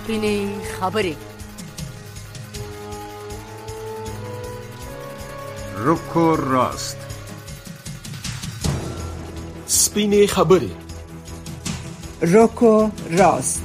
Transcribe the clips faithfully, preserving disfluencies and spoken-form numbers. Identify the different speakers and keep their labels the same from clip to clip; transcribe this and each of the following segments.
Speaker 1: سپینې خبرې.
Speaker 2: رک و راست.
Speaker 3: سپینې خبرې.
Speaker 4: رک و راست.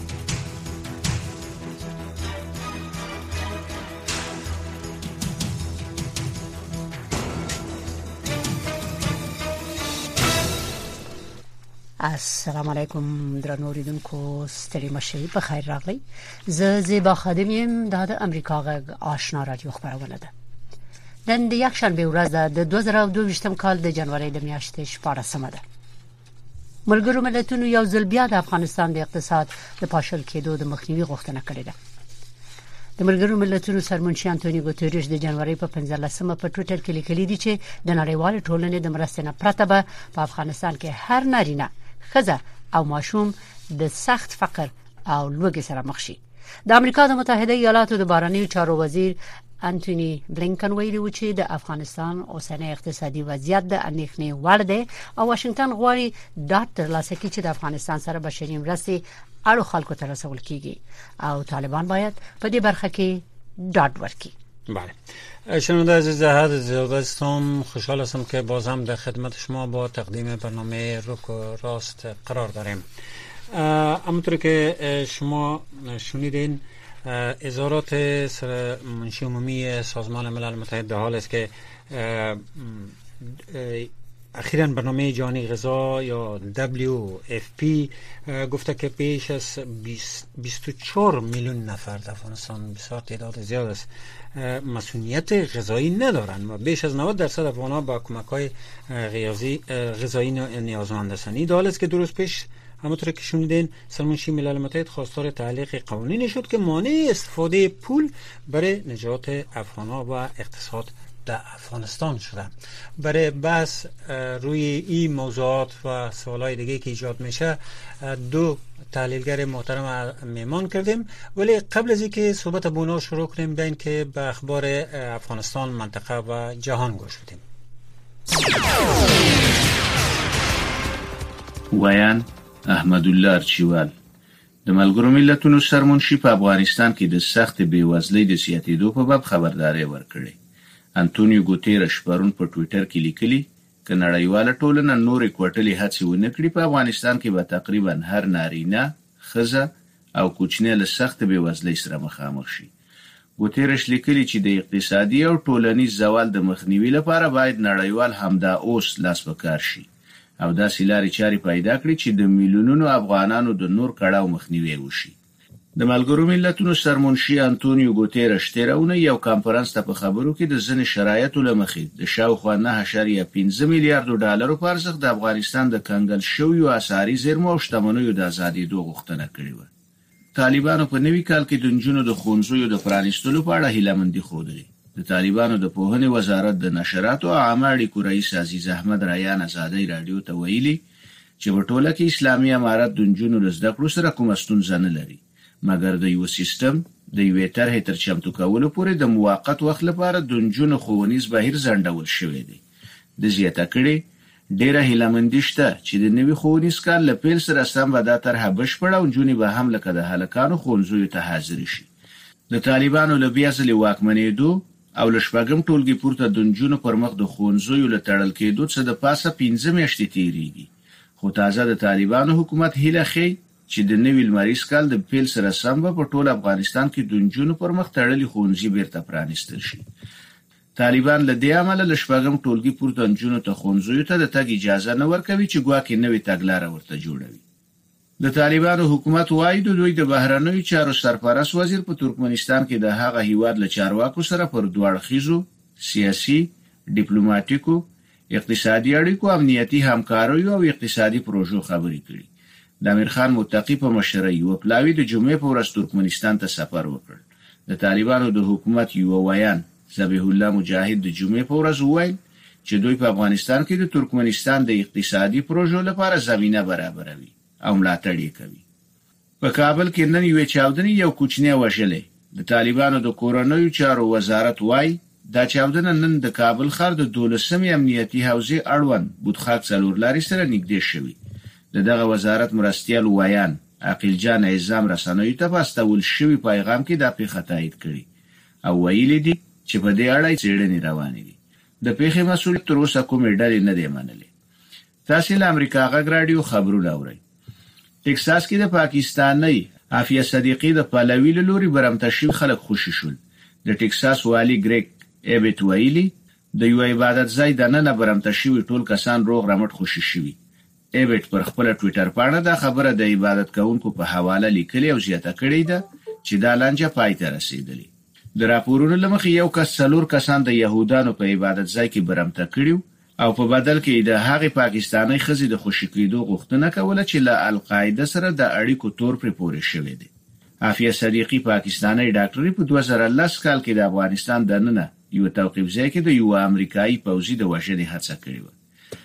Speaker 1: السلام علیکم درنو اوریدونکو، ستړي مشئ، په خیر راغلی. زه زیبا خادم یم، دا د امریکا غږ آشنا رادیو خبرونه ده. نن د یکشنبه ورځ ده، د دوه زره او دوه ویشتم کال د جنوري د میاشتې شپاړسمه ده. ملګرو ملتونو یو ځل بیا د افغانستان د اقتصاد د پاشل کېدو د مخنیوي غوښتنه کړې ده. د ملګرو ملتونو سرمنشي انټونیو ګوتریش د جنوري په پنځلسمه په ټوئیټر کې لیکلي دي چې د نړیوال ټولنې د مرستې نه پرته به په افغانستان کې هر نارینه، ښځه او ماشوم د سخت فقر او لوږې سره مخ شي. د امریکا د متحده ایالاتو د بهرنیو چارو وزیر انټونی بلینکن ویلي و چې د افغانستان اوسنی اقتصادي وضعیت د اندېښنې وړ دی او واشنگټن غواړي ډاډ ترلاسه کړي چې د افغانستان سره بشري مرستې اړو خلکو ته رسول کیږي او طالبان باید په دې برخه کې ډاډ ورکړي.
Speaker 5: بله شنونده عزیز، هر زیادستم خوشحال هستم که باز هم در خدمت شما با تقدیم برنامه رک و راست قرار داریم. همونطور که شما شنیدین، اظهارات سرمنشی عمومی سازمان ملل متحد در حال است که اخیراً برنامه جهانی غذا یا دبلیو اف پی گفته که بیش از بیست و چهار میلیون نفر در افغانستان، بسیار تعداد زیاد است، مسئولیت غذایی ندارند و بیش از نود درصد افغان‌ها با کمک‌های غذایی نیازمند هستند. این حال است که درست پیش همونطور که شنیدین سرمنشی ملل متحد خواستار تعلیق قوانینی شد که مانع استفاده پول برای نجات افغان‌ها و اقتصاد در افغانستان شده. برای بحث روی این موضوعات و سوالای دیگه که ایجاد میشه دو تحلیلگر محترم میمان کردیم، ولی قبل از اینکه صحبت با اونا شروع کنیم بین که به اخبار افغانستان، منطقه و جهان گوش بدیم.
Speaker 6: ویان احمدالله ارچیوال د ملګرو ملتونو سرمنشي په افغانستان کې د سخت بېوزلۍ د زیاتېدو په باب خبرداري ورکړې. انټونیو ګوتریش پرون په ټوئیټر کې لیکلي که نړیواله ټولنه نورې کوټلې هڅې ونه کړي، په افغانستان کې به تقریبا هر نارینه، ښځه او کوچنی له سخت بېوزلۍ سره مخامخ شي. ګوتریش لیکلي چې د اقتصادي او ټولنیز زوال د مخنیوي لپاره باید نړیوال همدا اوس لاس په کار شي او داسې لارې چارې پیدا کړي چې د میلیونونو افغانانو د نور کړاو مخنیوی وشي. د ملګرو ملتونو سرمنشي انټونیو ګوتریش تیرونه یو کانفرنس ته په خبرو کې د ځینې شرایطو له مخې د شاوخوا نه اعشاریه پنځه میلیارډ ډالرو په ارزښت د افغانستان د کنګل شویو اسعاري زیرمو او شتمنیو د ازادېدو غوښتنه کړې وه. طالبانو په نوي کال کې د نجونو د ښوونځیو د پرانیستلو په اړه هیلهمندي ښودلې. د طالبانو د پوهنې وزارت د نشراتو او عامه اړیکو رئیس عزیز احمد ریان ازادۍ راډیو ته ویلي چې په ټوله کې اسلامي امارت د نجونو د زده کړو سره کومه ستونزه نه لري، مګر د یو سیستم د یوې طرحې تر چمتو کولو پورې د موقت وخت لپاره د نجونو ښوونیز بهیر ځنډول شوی دی. د زیاته کړې ډېره هیلهمندي شته چې د نوي ښوونیز کال له پیل سره سم به دا طرحه بشپړه او نجونې به هم لکه د هلکانو ښوونځیو ته حاضرې شي. د طالبانو له بیا ځلې واکمنېدو او له شپږم ټولګي پورته د نجونو پر مخ د ښوونځیو له تړل کېدو څخه د پاسه پنځه میاشتې تېرېږي، خو تازه د طالبانو حکومت هیله ښیي چې د نوي لمریز کال د پیل سره سم به په ټول افغانستان کې د نجونو پر مخ تړلي ښوونځي بیرته پرانیستل شي. طالبان له دې امله له شپږم ټولګي پورته نجونو ته ښوونځیو ته د تګ اجازه نه ورکوي چې ګواکې نوې تګلاره ورته جوړوي. د طالبانو حکومت وايي د دوی د بهرنیو چارو سرپرست وزیر په ترکمنستان کې د هغه هیواد له چارواکو سره پر دوه اړخیزو سیاسي، ډیپلوماټیکو، اقتصادي اړیکو، امنیتي همکاریو او اقتصادي پروژو خبرې کړي. د امیر خان متقی په مشرۍ یو پلاوی د جمعې په ورځ ترکمنستان ته سفر وکړ. د طالبانو د حکومت یو ویان ذبیح الله مجاهد د جمعې په ورځ وویل چې دوی په افغانستان کې د ترکمنستان د اقتصادي پروژو لپاره زمینه برابروي او ملاتړ یې کوي. په کابل کې نن یو چاودنې یو کوچنی وژلې. د طالبانو د کورنیو چارو وزارت وايي دا چاودنه نن د کابل ښار د دولسمې امنیتي حوزې اړوند بودخاک څلور لارې سره نږدې شوې. د دغه وزارت مرستیال ویان عقیل جان اعظم رسنیو ته په استول شوی پیغام کې دا پیښه تایید کړي او ویلي دي چې په دې اړه څېړنې روانې دي. د پیښې مسؤل تر اوسه کومې ډلې نه دی منلې. تاسو له امریکا غږ رادیو خبرونه اورئ. ټکساس کې د پاکستاني عافیه صدیقی د پلوي له لوري برمته شوي خلک خوشي شول. د ټکساس والی ګریګ ایبټ ویلي د یو عبادت ځای د نن برمته شوي ټول کسان روغ رمټ خوشي شوي. ایبټ پر خپل ټوئیټر باندې دا خبره د عبادت کوونکو په حواله لیکلې او زیاته کړې ده چې دا لانجه پای ته رسیدلې. د راپورونو لمخې یو کس څلور کسان د يهودانو په عبادت ځای کې برمته کړیو او په بدل کې د هغې پاکستاني ښځې د خوشي کېدو غوښتنه کوله چې له القاعده سره د اړیکو تور پرې پورې شوی دی. عافیه صدیقی پاکستاني ډاکټري په دوه زره لس کال کې د افغانستان دننه یو توقیف ځای کې د یو امریکایي پوځي د وژنې هڅه کړې و.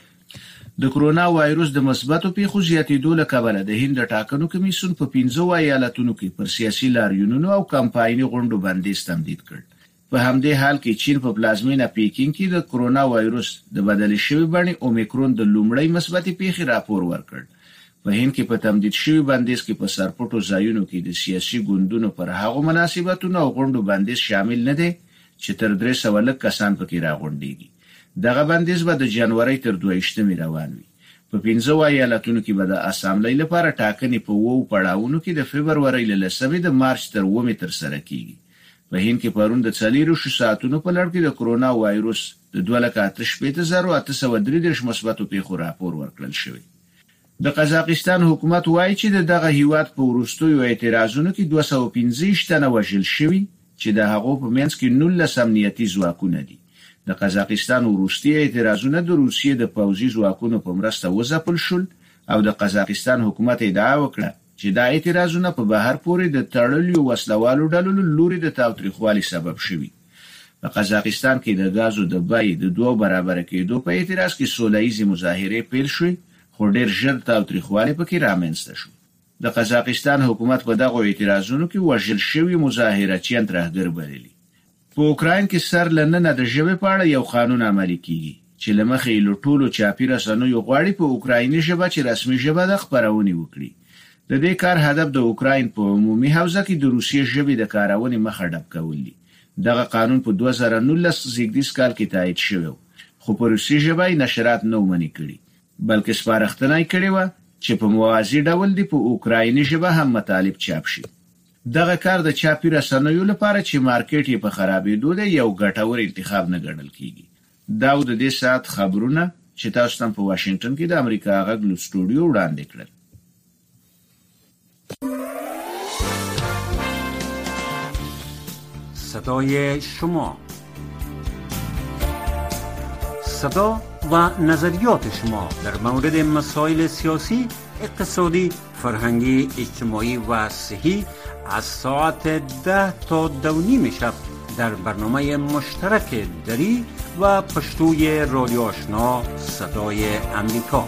Speaker 6: د کرونا وایروس د مثبتو پیښو زیاتېدو له کبله د هند ټاکنو کمیسیون په پنځه ایالتونو کې پر سیاسي لاریونونو او کمپایني غونډو بندیز تمدید کړ. په همدې حال کې چین په پلازمینه پیکینګ کې د کرونا وایروس د بدل شوی بڼې اومیکرون د لومړی مثبتې پیښې راپور ورکړ. په هند کې په تمدید شوی بندیز کې په سرپټو ځایونو کې د سیاسي ګوندونو پر هغو مناسبتونو او غونډو بندیز شامل نه دی چې تر درې سوه لږ کسان پکې راغونډيږي. دغه بندیز به د جنوري تر دوهشتمې روان وي. په پنځه ایالتونو کې به د اسامبلۍ لپاره ټاکنې په وو پړاوونو کې د فبرवरी له لسمې د مارچ تر اوومې تر سره کیږي. په هند کې پرون د څلورو ساعتونو په لړ کې د کرونا وایروس د دوه لکه اته شپېته زره اته سوه درې دېرش مثبتو پیښو راپور ورکړل شوی. د قزاقستان حکومت وایي چې دغه هیواد په وروستیو اعتراضونو کې دوه سوه پنځه ویشت تنه وژل شوي چې د هغو په منځ کې نولس امنیتي ځواکونه دي. د قزاقستان وروستي اعتراضونه د روسیې د پوځي ځواکونو په مرسته وځپل شول او د قزاقستان حکومت ادعا وکړه چې دا اعتراضونه په بهر پورې د تړلیو وسلوالو ډلو لوري د تاوتریخوالي سبب شوي. په قزاقستان کې د غازو د بیې د دوه برابر کېدو په اعتراض کې سوله‌ییزې مظاهرې پیل شوې خو ډېر ژر تاوتریخوالي پکې رامنځته شو. د قزاقستان حکومت په دغه اعتراضونو کې وژل شوي مظاهرچیان ترهګر بللي. په اوکراین کې سر لننه د ژبې په اړه یو قانون عملي کیږي چې لمخې له ټولو چاپی رسنیو غواړي په اوکرایني ژبه چې رسمي ژبه د خبرونه وکړي. د دې کار هدف د اوکراین په عمومي حوزه کې د روسیې ژبې د کارونې مخه ډب کول دي. دغه قانون په دوه زره نولس زیږدیز کال کې تایید شوی خو په روسي ژبه نشرات نه ومني کړي بلکې سپارښتنه یې کړې و چې په موازي ډول دی په اوکرایني ژبه هم مطالب چاپ شي. دغه کار د چاپی رسنیو لپاره چې مارکیټ یې په خرابېدو دی یو ګټور انتخاب نه ګڼل کیږي. دا د دې سات خبرونه چې تاسو تم په واشنگټن کې د امریکا غږ له سټوډیو وړاندې کړل.
Speaker 5: صدای شما، صدا و نظریات شما در مورد مسائل سیاسی، اقتصادی، فرهنگی، اجتماعی و صحی از ساعت ده تا دو نیم شب در برنامه مشترک دری و پشتوی رادیو آشنا صدای امریکا.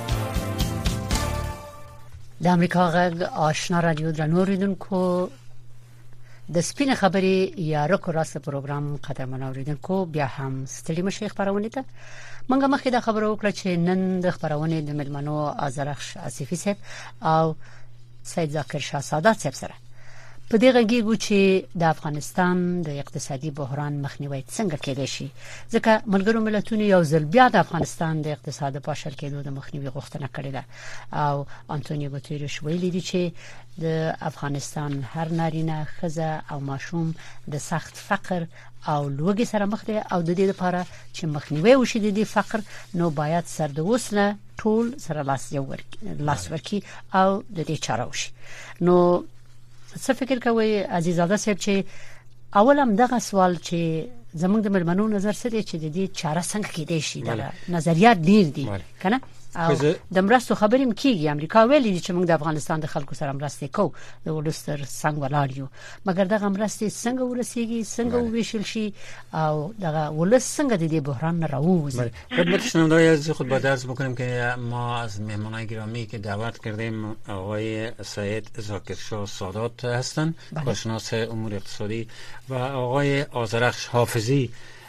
Speaker 1: د امریکا غږ آشنا رادیو درنو اوریدونکو، د سپین خبرې یا رکو راست پروګرام قدرمن اوریدونکو بیا هم ستړي مشي خبرونه ده. منګه مخکې دا خبره وکړه چې نن د خبرونه د ملمنو آذرخش اسیفی صاحب او سید ذاکر شاه سادات صاحب سره په دې غږیږو چې د افغانستان د اقتصادي بحران مخنیوي څنګه کېدای شي، ځکه ملګرو ملتونو یو ځل بیا د افغانستان د اقتصاد پاشل کېدو د مخنیوي غوښتنه کړې ده او انټونیو ګوتریش ویلي دی چې د افغانستان هر نارینه، ښځه او ماشوم د سخت فقر او لوږې سره مخ دي او د دې لپاره چې مخنیوي وشي د دې فقر نو باید سر د وسله ټول سره لاس یو ورکی لاس ورکی او د دې چاره وشي. نو څه فکر کوي عزیزاده صاحب چې اول هم دغه سوال چې زموږ د ملمنو نظر سره چې د دې چاره څنګه کېدای شي دا نظریات ډیر دي کنه او د مرستو خبرې مکیږي. امریکا ویلي چې موږ د افغانستان د خلکو سره مرسته کوو د ولستر څنګه ولاړیو، مګر دغه مرستې څنګه ورسیږي، څنګه وویشل شي او دغه ولس څنګه د دې بحران نه راووځي.
Speaker 5: خدمت شنوندگان عزیز خود با درس بکنیم که ما از مهمانان گرامی که دعوت کردیم آقای سید ذاکر شاه سادات هستند، کارشناس امور اقتصادی، و آقای آذرخش حافظی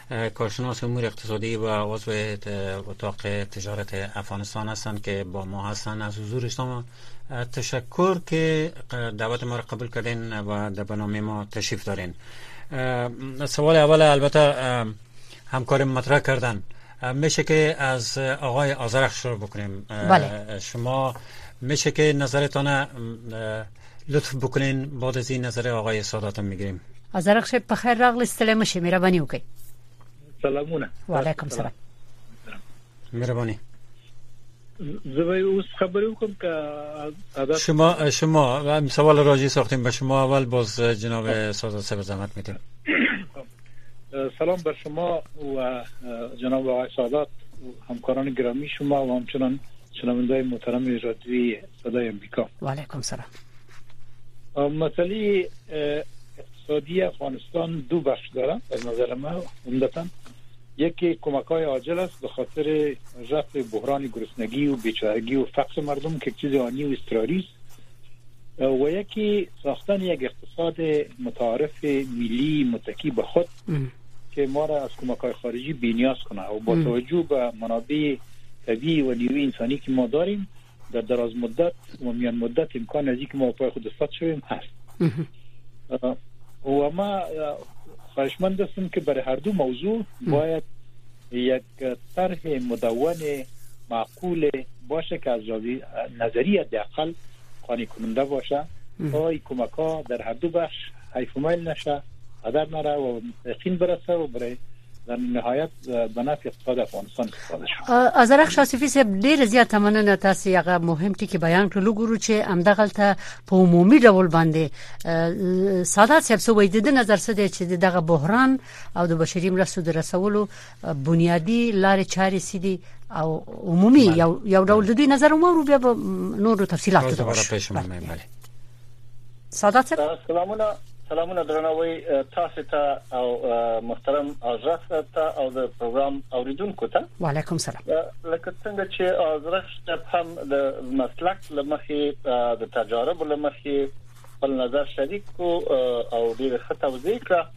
Speaker 5: کارشناس امور اقتصادی و عضو اتاق تجارت افغانستان هستند که با ما هستند. از حضور شما تشکر که دعوت ما را قبول کردین و در برنامه ما تشریف دارین. سوال اول البته همکار مطرح کردن، میشه که از آقای آذرخش شروع بکنیم.
Speaker 1: بله.
Speaker 5: شما میشه که نظرتان لطف بکنین، بعد از این نظر آقای سادات میگیریم.
Speaker 1: آذرخش بخیر راغلی، ستړي مشه، مهرباني وکړئ.
Speaker 7: سلامونه.
Speaker 1: وعلیکم سلام.
Speaker 5: مهرباني.
Speaker 7: زه به اوس خبرې وکم که
Speaker 5: شما شما سوال راجع ساختیم به شما، اول باز جناب سادات صاحب زحمت میدیم.
Speaker 7: سلام بر شما و جناب آقای سادات و همکاران گرامی شما و همچنان شنونده‌های محترم رادیوی صدای امریکا.
Speaker 1: و علیکم سلام.
Speaker 7: مسئله اقتصادی افغانستان دو بخش داره از نظر من عمدتاً. یکی کمک‌های عاجل است به خاطر رفع بحران گرسنگی و بیچارگی و فقر مردم که چیز آنی و اضطراری است، و یکی ساختن یک اقتصاد متعارف ملی متکی به خود ام. که ما را از کمک‌های خارجی بی‌نیاز کنه و با توجه به منابع طبیعی و نیروی انسانی که ما داریم در دراز مدت و میان مدت امکان از اینکه ما پای خود استاد شویم هست. و ما خواهشمند هستم که برای هر دو موضوع باید یک طرح مدون معقول باشه که از نظریه حداقل قانع کننده باشه تا این کمک‌ها در هر دو بخش حیف و میل نشه، هدر نره و یقین برسه و برای در نهایت به نفع اقتصاد افغانستان استفاده شد.
Speaker 1: آذرخش آصفي صاحب ډېر زیات مننه، تاسو هغه مهم ټکی بیان کړلو. ګورو چې همدغلته په عمومي ډول باندې سادات صاحب سو وایي د نظر څه دی چې دغه بحران او د بشري مرستو د رسولو بنیادی لارې چارې سدي او عمومي یو یو ډول د دوی نظر مو بیا به نور تفصيلات ته ورشو. سادات صاحب
Speaker 8: سلامونه سلامونه درنوي تاسو ته او محترم آذرخش ته او د پروګرام اوریدونکو ته.
Speaker 1: وعلیکم سلام.
Speaker 8: لکه څنګه چې آذرخش هم د مسلک لمخې د تجارب لمخې په نظر شریک او ډېر ښه توضیح کړه.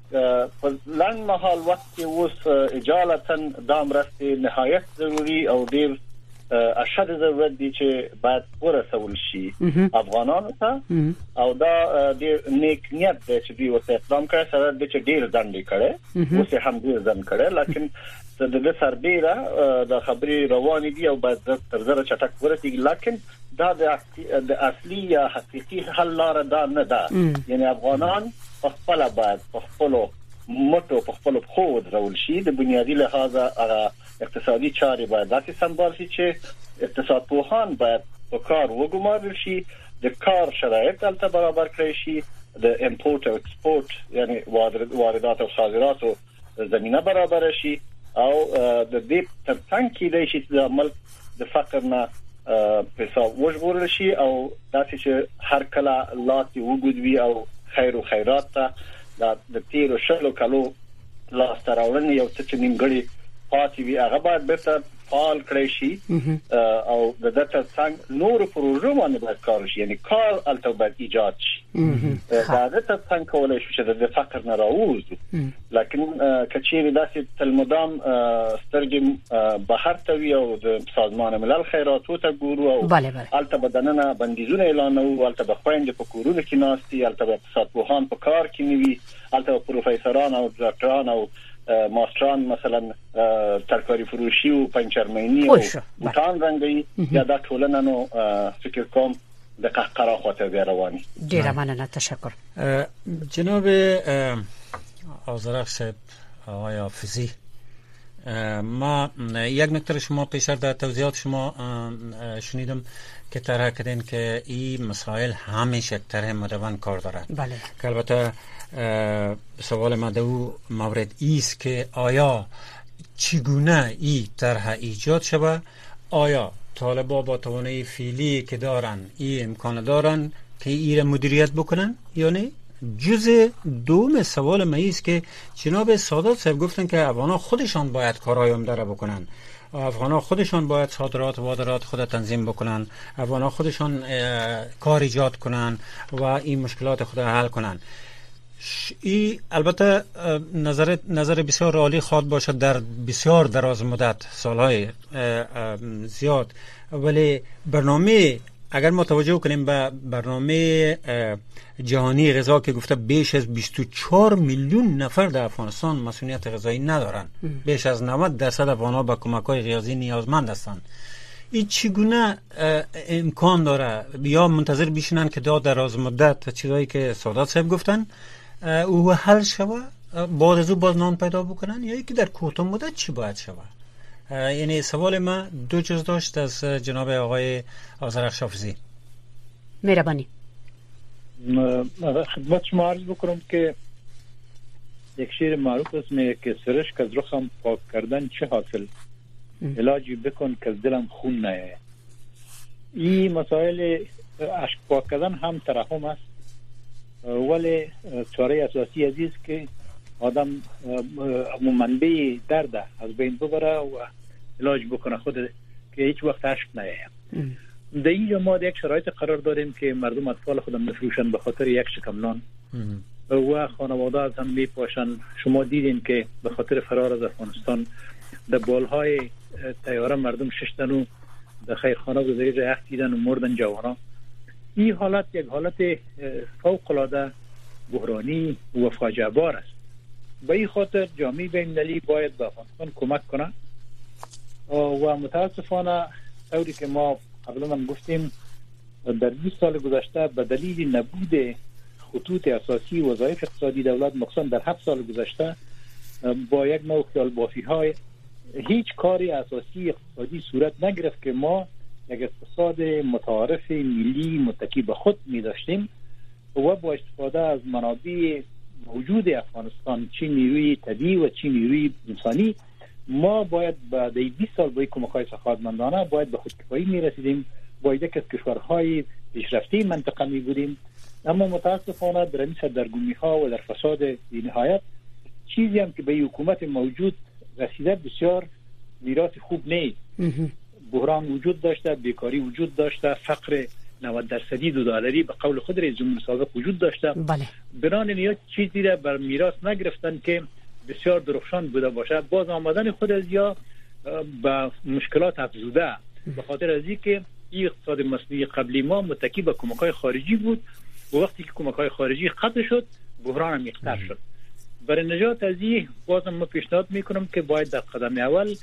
Speaker 8: په لنډ مهال وخت کې اوس اجالتا دا مرستې نهایت ضروري او ډېر اشد ضرورت دي چې باید ورسول شي افغانانو ته، او دا ډېر نیک نیت دی چې دوی ورته اقدام کوي. سره د چې ډېر ځنډ کړي اوس هم ډېر ځنډ کړي، لیکن د دې سربېره د خبرې روانې دي او باید تر زره چټک ورسیږي. لیکن دا د اصلي یا حقيقي حل لاره دا نه ده. یعنی افغانان په خپل باید په خپل مټو په خپل خو درول شي. د بنیادی لحاظه هغه اقتصادي چارې باید داسې سمبال شي چې اقتصاد پوهان باید په کار وګمارل شي، د کار شرایط تل برابر کړی شي، د امپورت او ایکسپورت یعنی واردات او صادرات زمينه برابر شي، او د دې ترڅنګ کې د شي د ملک د فقر نه پیسې وژغورل شي او داسې چې هر کله لاتي وګدوي او خیر او خیرات ته د تیر او شلو کلو لاس تراولنې یو څه چې نیمګړی پاتې وي هغه باید به فعال کړی شي او د دته څنګه نور پروژو باندې باید کار شي. یعنی کار البته باید ایجاد شي. دا د څه څنګه کولای شي چې د فقر نه راوځو. لیکن کچېری داسې تلمدام سترګې بهر ته وي او د سازمان ملل خیراتو ته ګورو او البته بدننه بندیزونه اعلانوي، البته به خويند په کورونو کې ناشتي، البته اقتصاد پوهان په کار کې نیوي، البته پروفیسوران او ډاکټران او ماستران مثلا ترکاری فروشی و پنچرمینی و بوتان رنگی یا دا ټولنه نو فکر کوم د قهقرا خاطر دی رواني.
Speaker 1: ډیر مننه، تشکر.
Speaker 5: جناب آذرخش صاحب، آقای حافظی، ما یک نکته شما پیشتر در توضیحات شما شنیدم که طرح کردین که این مسائل همیشه طرح مدون کار دارد.
Speaker 1: بله.
Speaker 5: که البته سوال ما دو مورد ایست که آیا چگونه این طرح ایجاد شود؟ آیا طالبا با توانایی فعلی که دارن این امکان دارن که این مدیریت بکنن یا نه؟ جزء دوم سوال ما ایست که جناب سادات صاحب گفتن که افغان‌ها خودشان باید کارهای عمده را بکنن، افغان‌ها خودشان باید صادرات و واردات خود تنظیم بکنن، افغان‌ها خودشان کار ایجاد کنن و این مشکلات خود حل کنن. ای البته نظر نظر بسیار عالی خواهد باشد در بسیار دراز مدت، سالهای زیاد، ولی برنامه اگر ما توجه کنیم به برنامه جهانی غذا که گفته بیش از بیست و چهار میلیون نفر در افغانستان مسئولیت غذایی ندارن، بیش از نود درصد افغان‌ها به کمک‌های غذایی نیازمند هستند. این چگونه امکان داره؟ یا منتظر بشینن که در دراز مدت چیزایی که سادات صاحب گفتن او حل شوه بعد از او باز نان پیدا بکنن، یا اینکه در کوتاه مدت چی باید شوه؟ یعنی سوال ما دو جز داشت از جناب آقای آذرخش حافظی.
Speaker 1: مهربانی.
Speaker 7: خدمت شما عرض بکنم که یک شعر معروف است میگه که سرشک از رخم پاک کردن چه حاصل، علاجی بکن که از دلم خون نیاید. این مسائل اشک پاک کردن هم ترحم است، ولی چاره اساسی عزیز که آدم منبع درد از بین ببره و علاج بکنه خود که هیچ وقت اشک نیاید. در اینجا ما یک شرایط قرار داریم که مردم اطفال خودم نفروشن به خاطر یک شکم نان و خانواده از هم میپاشن. شما دیدین که به خاطر فرار از افغانستان در بالهای طیاره مردم ششتن و در خیرخانه گذاری راه دیدن و مردن جوانان. این حالت یک حالت فوق العاده بحرانی و فاجعه بار است. به این خاطر جامعه بین‌المللی باید به افغانستان کمک کنه و متاسفانه طوری که ما قبلا هم گفتیم در بیست سال گذشته به دلیل نبود خطوط اساسی وظایف اقتصادی دولت مخصوصا در هفت سال گذشته با یک نوع خیال بافی های هیچ کاری اساسی اقتصادی صورت نگرفت که ما یک اقتصاد متعارف ملی متکی به خود می داشتیم و با استفاده از منابع موجود افغانستان، چه نیروی طبیعی و چه نیروی انسانی، ما باید بعد بیست سال با کمک‌های سخاوتمندانه باید به خودکفایی می رسیدیم، باید یک از کشورهای پیشرفته منطقه می بودیم. اما متاسفانه در این سردرگمی ها و در فساد بی نهایت چیزی هم که به حکومت موجود رسیده بسیار میراث خوب نیست. بحران وجود داشته، بیکاری وجود داشته، فقر نود درصدی دو دلاری به قول خود رئیس جمهور سابق وجود داشته. بله. بنابراین یا چیزی را بر میراث نگرفتن که بسیار درخشان بوده باشه. باز آمدن خود از یا با مشکلات افزوده به خاطر از اینکه این اقتصاد مصنوعی قبلی ما متکی به کمک‌های خارجی بود و وقتی که کمک‌های خارجی قطع شد بحران هم یکتر شد. برای نجات از این بازم ما پیشنهاد میکنم که باید در قدم اول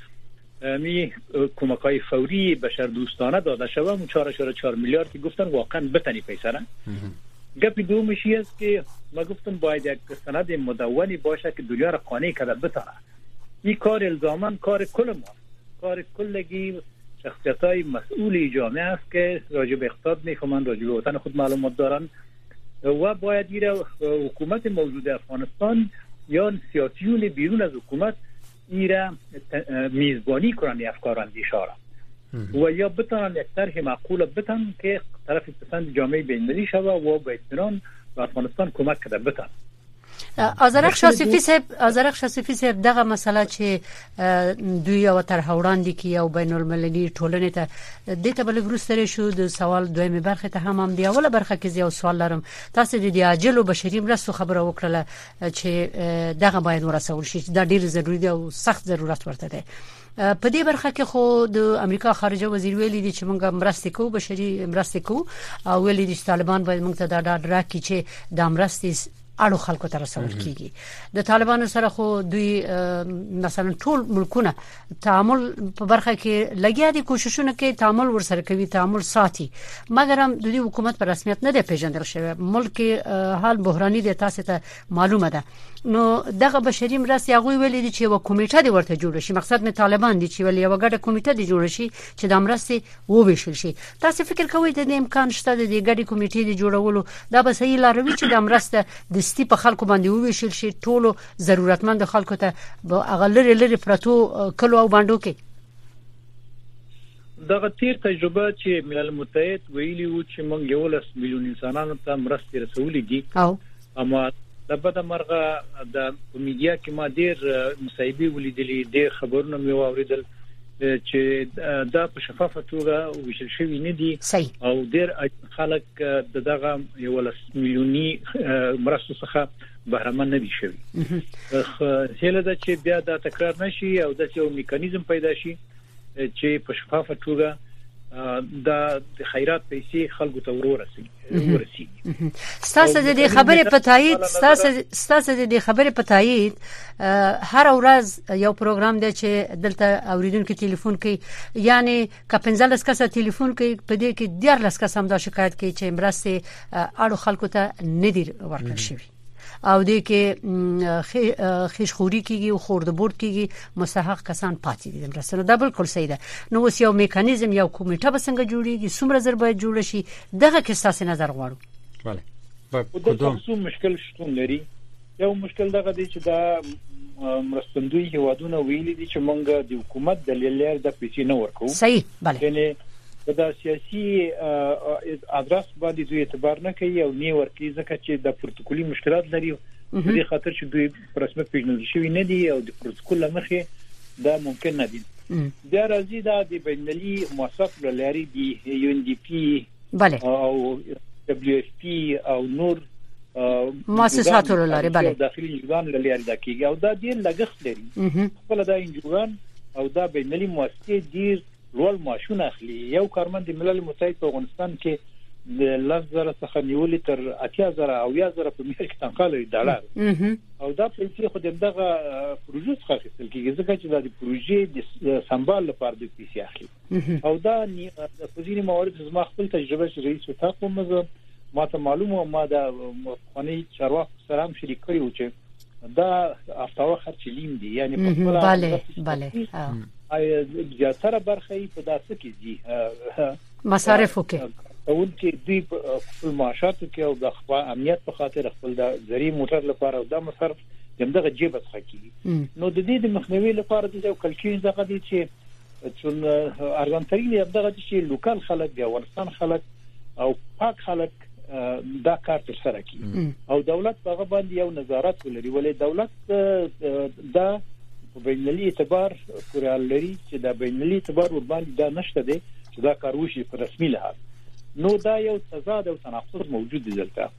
Speaker 7: می کمک‌های فوری بشر دوستانه داده شود. اون چهار و چهار میلیارد که گفتن واقعا بتنی پیسه نه. گپی دومش است که ما گفتم باید یک سند مدونی باشه که دنیا را قانع کنه بتونه. این کار الزاما کار کل ما، کار کلگی شخصیت‌های مسئول جامعه است که راجع به اقتصاد میفهمن، راجع به وطن خود معلومات دارن و باید ایره حکومت موجود افغانستان یا سیاسیون بیرون از حکومت ایره میزبانی کنن افکار اندیشه را و یا بتونن یک طرح معقول بتن که طرف پسند جامعه بین‌المللی شوه و به اطمینان به افغانستان کمک کنه بتن.
Speaker 1: آذرخش حافظی صاحب آذرخش حافظی صاحب دغه مسله چې دوی او تر وړاندې کی او بین المللي ټولنې ته د ته بل ورسره شو د سوال دویمه برخه ته هم هم دی اوله برخه کې یو سوال لرم. تاسو د عاجل او بشري مرستو خبره وکړه چې دغه باید ورسول شي، دا ډیر ضروری دی او سخت ضرورت ورته دی. په دې برخه کې خو د امریکا خارجه وزیر ویلي دي چې موږ مرستې کوو، بشري مرستې کوو او ویلي دي چې طالبان باید موږ ته دا ډاډ راکړي چې د مرستې اړو خلکو ته رسول کیږي. د طالبانو سره خو دوی مثلا ټول ملکونه تعامل په برخه کې لګیا دي، کوششونه کوي تعامل ورسره کوي، تعامل ساتي، مګر هم د دې حکومت په رسمیت نه دی پیژندل شوی. ملک حال بحراني دی، تاسو ته معلومه ده. نو دغه بشري مرستې هغه ویلي دي چې یو کمیټه دی ورته جوړ شي. مقصد نه طالبان دي چې ویل یو ګډه کمیټه دی جوړ شي چې د مرستې وویشل شي. تاسو فکر کوئ د دې امکان شته د دې ګډه کمیټې دی جوړولو؟ دا به صحیح لاروي چې د مرسته د ستی په خلکو باندې وویشل شي، ټولو ضرورتمند خلکو ته هغه لري لري پرتو کلو او باندو کې؟
Speaker 7: دغه تیر تجربه چې ملل متحد ویلي و چې موږ یو لس میلیون انسانانو ته مرستې رسولې دي، او اما لبدا مرغه د میډیا کې ما ډیر مصايبه ولیدلې، ډیر خبرونه مې واوریدل چې دا په شفافه توګه وشل شوی نه دي او ډیر خلک د دغه یو لس میلیوني مرستو څخه بهرمن نه دي شوی. هله دا چې بیا دا تکرار نشي او د یو میکانیزم پیدا شي چې په شفافه توګه دا د خیرات پیسې خلکو ته ورورسي ورسي.
Speaker 1: ستاسو د خبرې په تایید ستاسو ستاسو د خبرې په تایید هر ورځ یو پروګرام دی چې دلته اوریدونکو ټلیفون کوي، یعنی ک پنځلس کسه ټلیفون کوي په دې کې دیارلس کسه هم دا شکایت کوي چې مرسته اړو خلکو ته نه دی ورکړل شوی او دې کې خیشخوري کیږي او خوردبورد کیږي، مستحق کسان پاتې دي مرسته. دا بالکل صحیح ده. نو اوس یو میکانیزم یو کمیټه به څنګه جوړیږي، څومره زر باید جوړ شي، دغه کې ستاسو نظر غواړو.
Speaker 5: bale
Speaker 7: په کوم مشکل شتون لري؟ یو مشکل دغه دی چې دا مرستندوی هوادونه ویلي دي چې مونږ د حکومت د لیلر د پیسې نه ورکو.
Speaker 1: صحیح. bale
Speaker 7: یعنی دا سیاسي ادرس باندې دوی اعتبار نه کوي او نه ورکي ځکه چې د پروتوکولي مشکلات لري. د دې خاطر چې دوی پر رسمیت پیژندل شوی نه دي او د پروتوکول لمخې دا ممکن نه دي. بیا راځي دا د بینالي مؤسسات لري دي یو ان ډي پی او دبليو اف پی او نور
Speaker 1: مؤسسات لري. bale
Speaker 7: داخلي انجوان لري دا کیږي او دا ډیر لګښت لري. خپل دا انجوان او دا بینالي مؤسسې ډیر لوړ معاشونه اخلي. یو کارمند ملل متحد په افغانستان کې د لزر څخه نیولې تر اتیا زره او یا زره په میاشت کې تنخواه لري ډالر او دا پیسې خو دغه پروژې څخه اخیستل کیږي ځکه چې د پروژې د سمبال لپاره د پیسې اخلي او دا د فزینی موارد زما خپل تجربه چې رئیس وټاکو مزه ما ته معلومه ما د مخکنی چارواکو سره هم شریک کړی و چې دا افتاوه خرچ لیم دي، یعنی په خپل
Speaker 1: bale bale
Speaker 7: ای زیاتره برخه په داسې کې دي
Speaker 1: مصارفو کې
Speaker 7: او چې دوی په معاشاتو کې او د خپل امنیت په خاطر خپل د زری موټر لپاره او د مصرف دغه جیب څخه کیږي. نو د دې د مخنیوي لپاره د یو کلکین دغه دي چې چې ارګانترین دغه چې لوکال خلک دی افغانستان خلک او پاک خلک دا کار تر سره کوي او دولت هغه باندې یو نظارت ولري. ولې دولت دا په بینالي اعتبار کورال لري چې دا بینالي اعتبار ور باندې دا نشته دی چې دا کار وشي په رسمي لحاظ. نو دا یو تضاد او تناقض موجود دی دلته